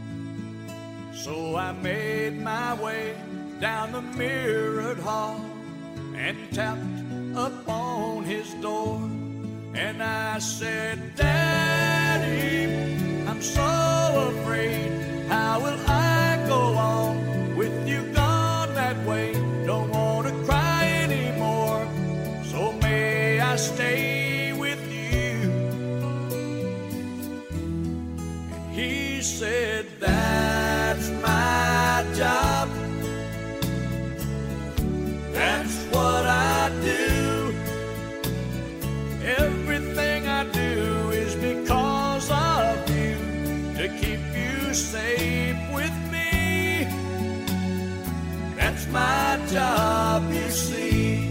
So I made my way down the mirrored hall and tapped upon his door. And I said, Daddy, I'm so afraid. How will I go on with you gone that way? Don't want to cry anymore, so may I stay with you? And he said, that's my job. That's what I do. Everything I do is because of you, to keep you safe with me. That's my job, you see.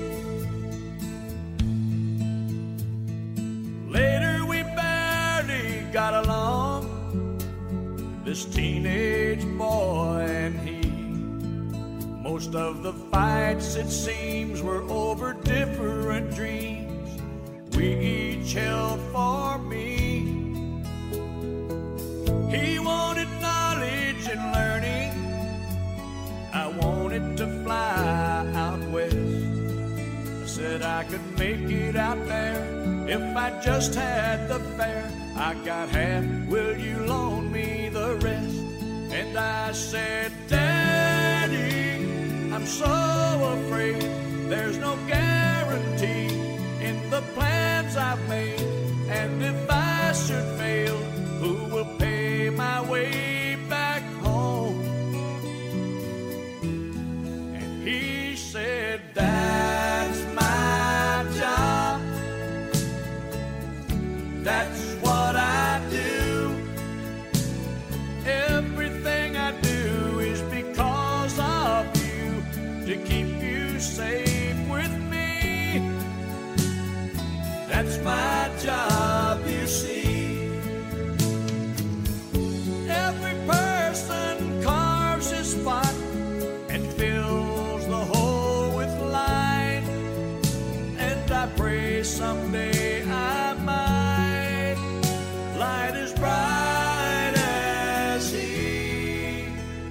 Later we barely got along, this teenage boy and he. Most of the fights, it seems, were over different dreams we each held for me. He wanted knowledge and learning. I wanted to fly out west. I said I could make it out there if I just had the fare. I got half, will you loan me the rest? And I said, Daddy, I'm so afraid there's no guarantee in the plans I've made. And if I should fail, who will pay my way back home? And he said, that's my job. That's what I do. Everything I do is because of you, to keep you safe with me. That's my job, you see. Every person carves his spot and fills the hole with light. And I pray someday I might light as bright as he.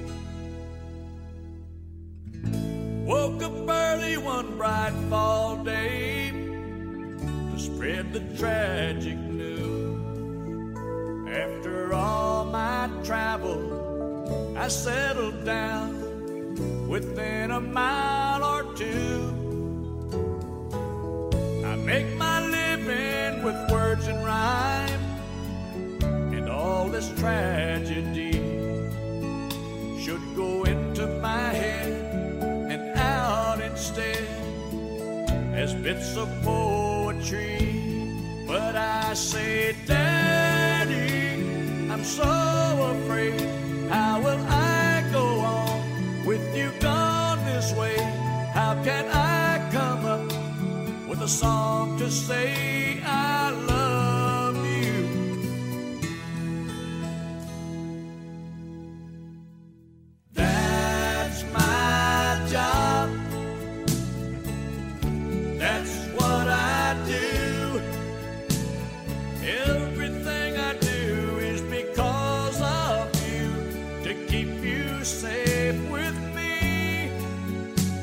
Woke up early one bright fall day to spread the tragic news. After all my travel, I settled down within a mile or two. I make my living with words and rhyme, and all this tragedy should go into my head and out instead as bits of poetry. But I say, Daddy, I'm so afraid. How will I go on with you gone this way? How can I come up with a song to say I love you? That's my job. That's what I do. Everything I do is because of you, to keep you safe with me.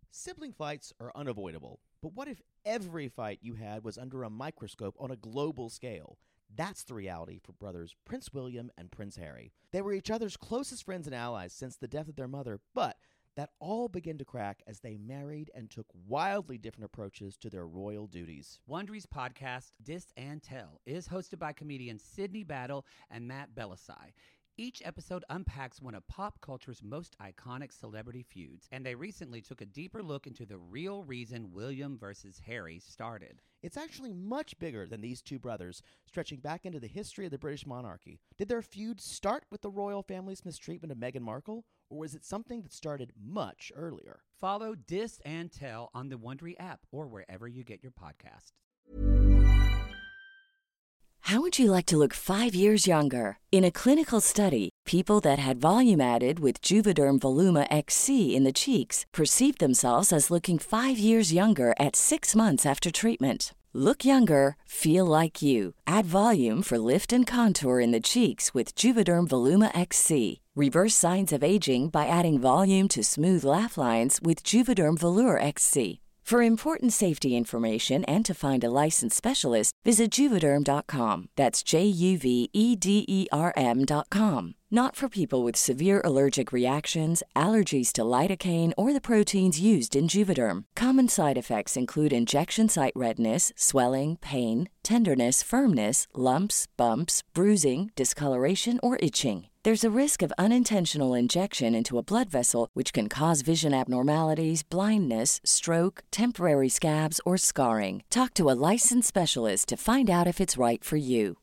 Sibling fights are unavoidable, but what if every fight you had was under a microscope on a global scale? That's the reality for brothers Prince William and Prince Harry. They were each other's closest friends and allies since the death of their mother, but that all began to crack as they married and took wildly different approaches to their royal duties. Wondery's podcast, Dis and Tell, is hosted by comedians Sydney Battle and Matt Belisai. Each episode unpacks one of pop culture's most iconic celebrity feuds, and they recently took a deeper look into the real reason William versus Harry started. It's actually much bigger than these two brothers, stretching back into the history of the British monarchy. Did their feud start with the royal family's mistreatment of Meghan Markle, or was it something that started much earlier? Follow Dis and Tell on the Wondery app or wherever you get your podcasts. How would you like to look 5 years younger? In a clinical study, people that had volume added with Juvederm Voluma XC in the cheeks perceived themselves as looking 5 years younger at 6 months after treatment. Look younger, feel like you. Add volume for lift and contour in the cheeks with Juvederm Voluma XC. Reverse signs of aging by adding volume to smooth laugh lines with Juvederm Volure XC. For important safety information and to find a licensed specialist, visit Juvederm.com. That's JUVEDERM.com. Not for people with severe allergic reactions, allergies to lidocaine, or the proteins used in Juvederm. Common side effects include injection site redness, swelling, pain, tenderness, firmness, lumps, bumps, bruising, discoloration, or itching. There's a risk of unintentional injection into a blood vessel, which can cause vision abnormalities, blindness, stroke, temporary scabs, or scarring. Talk to a licensed specialist to find out if it's right for you.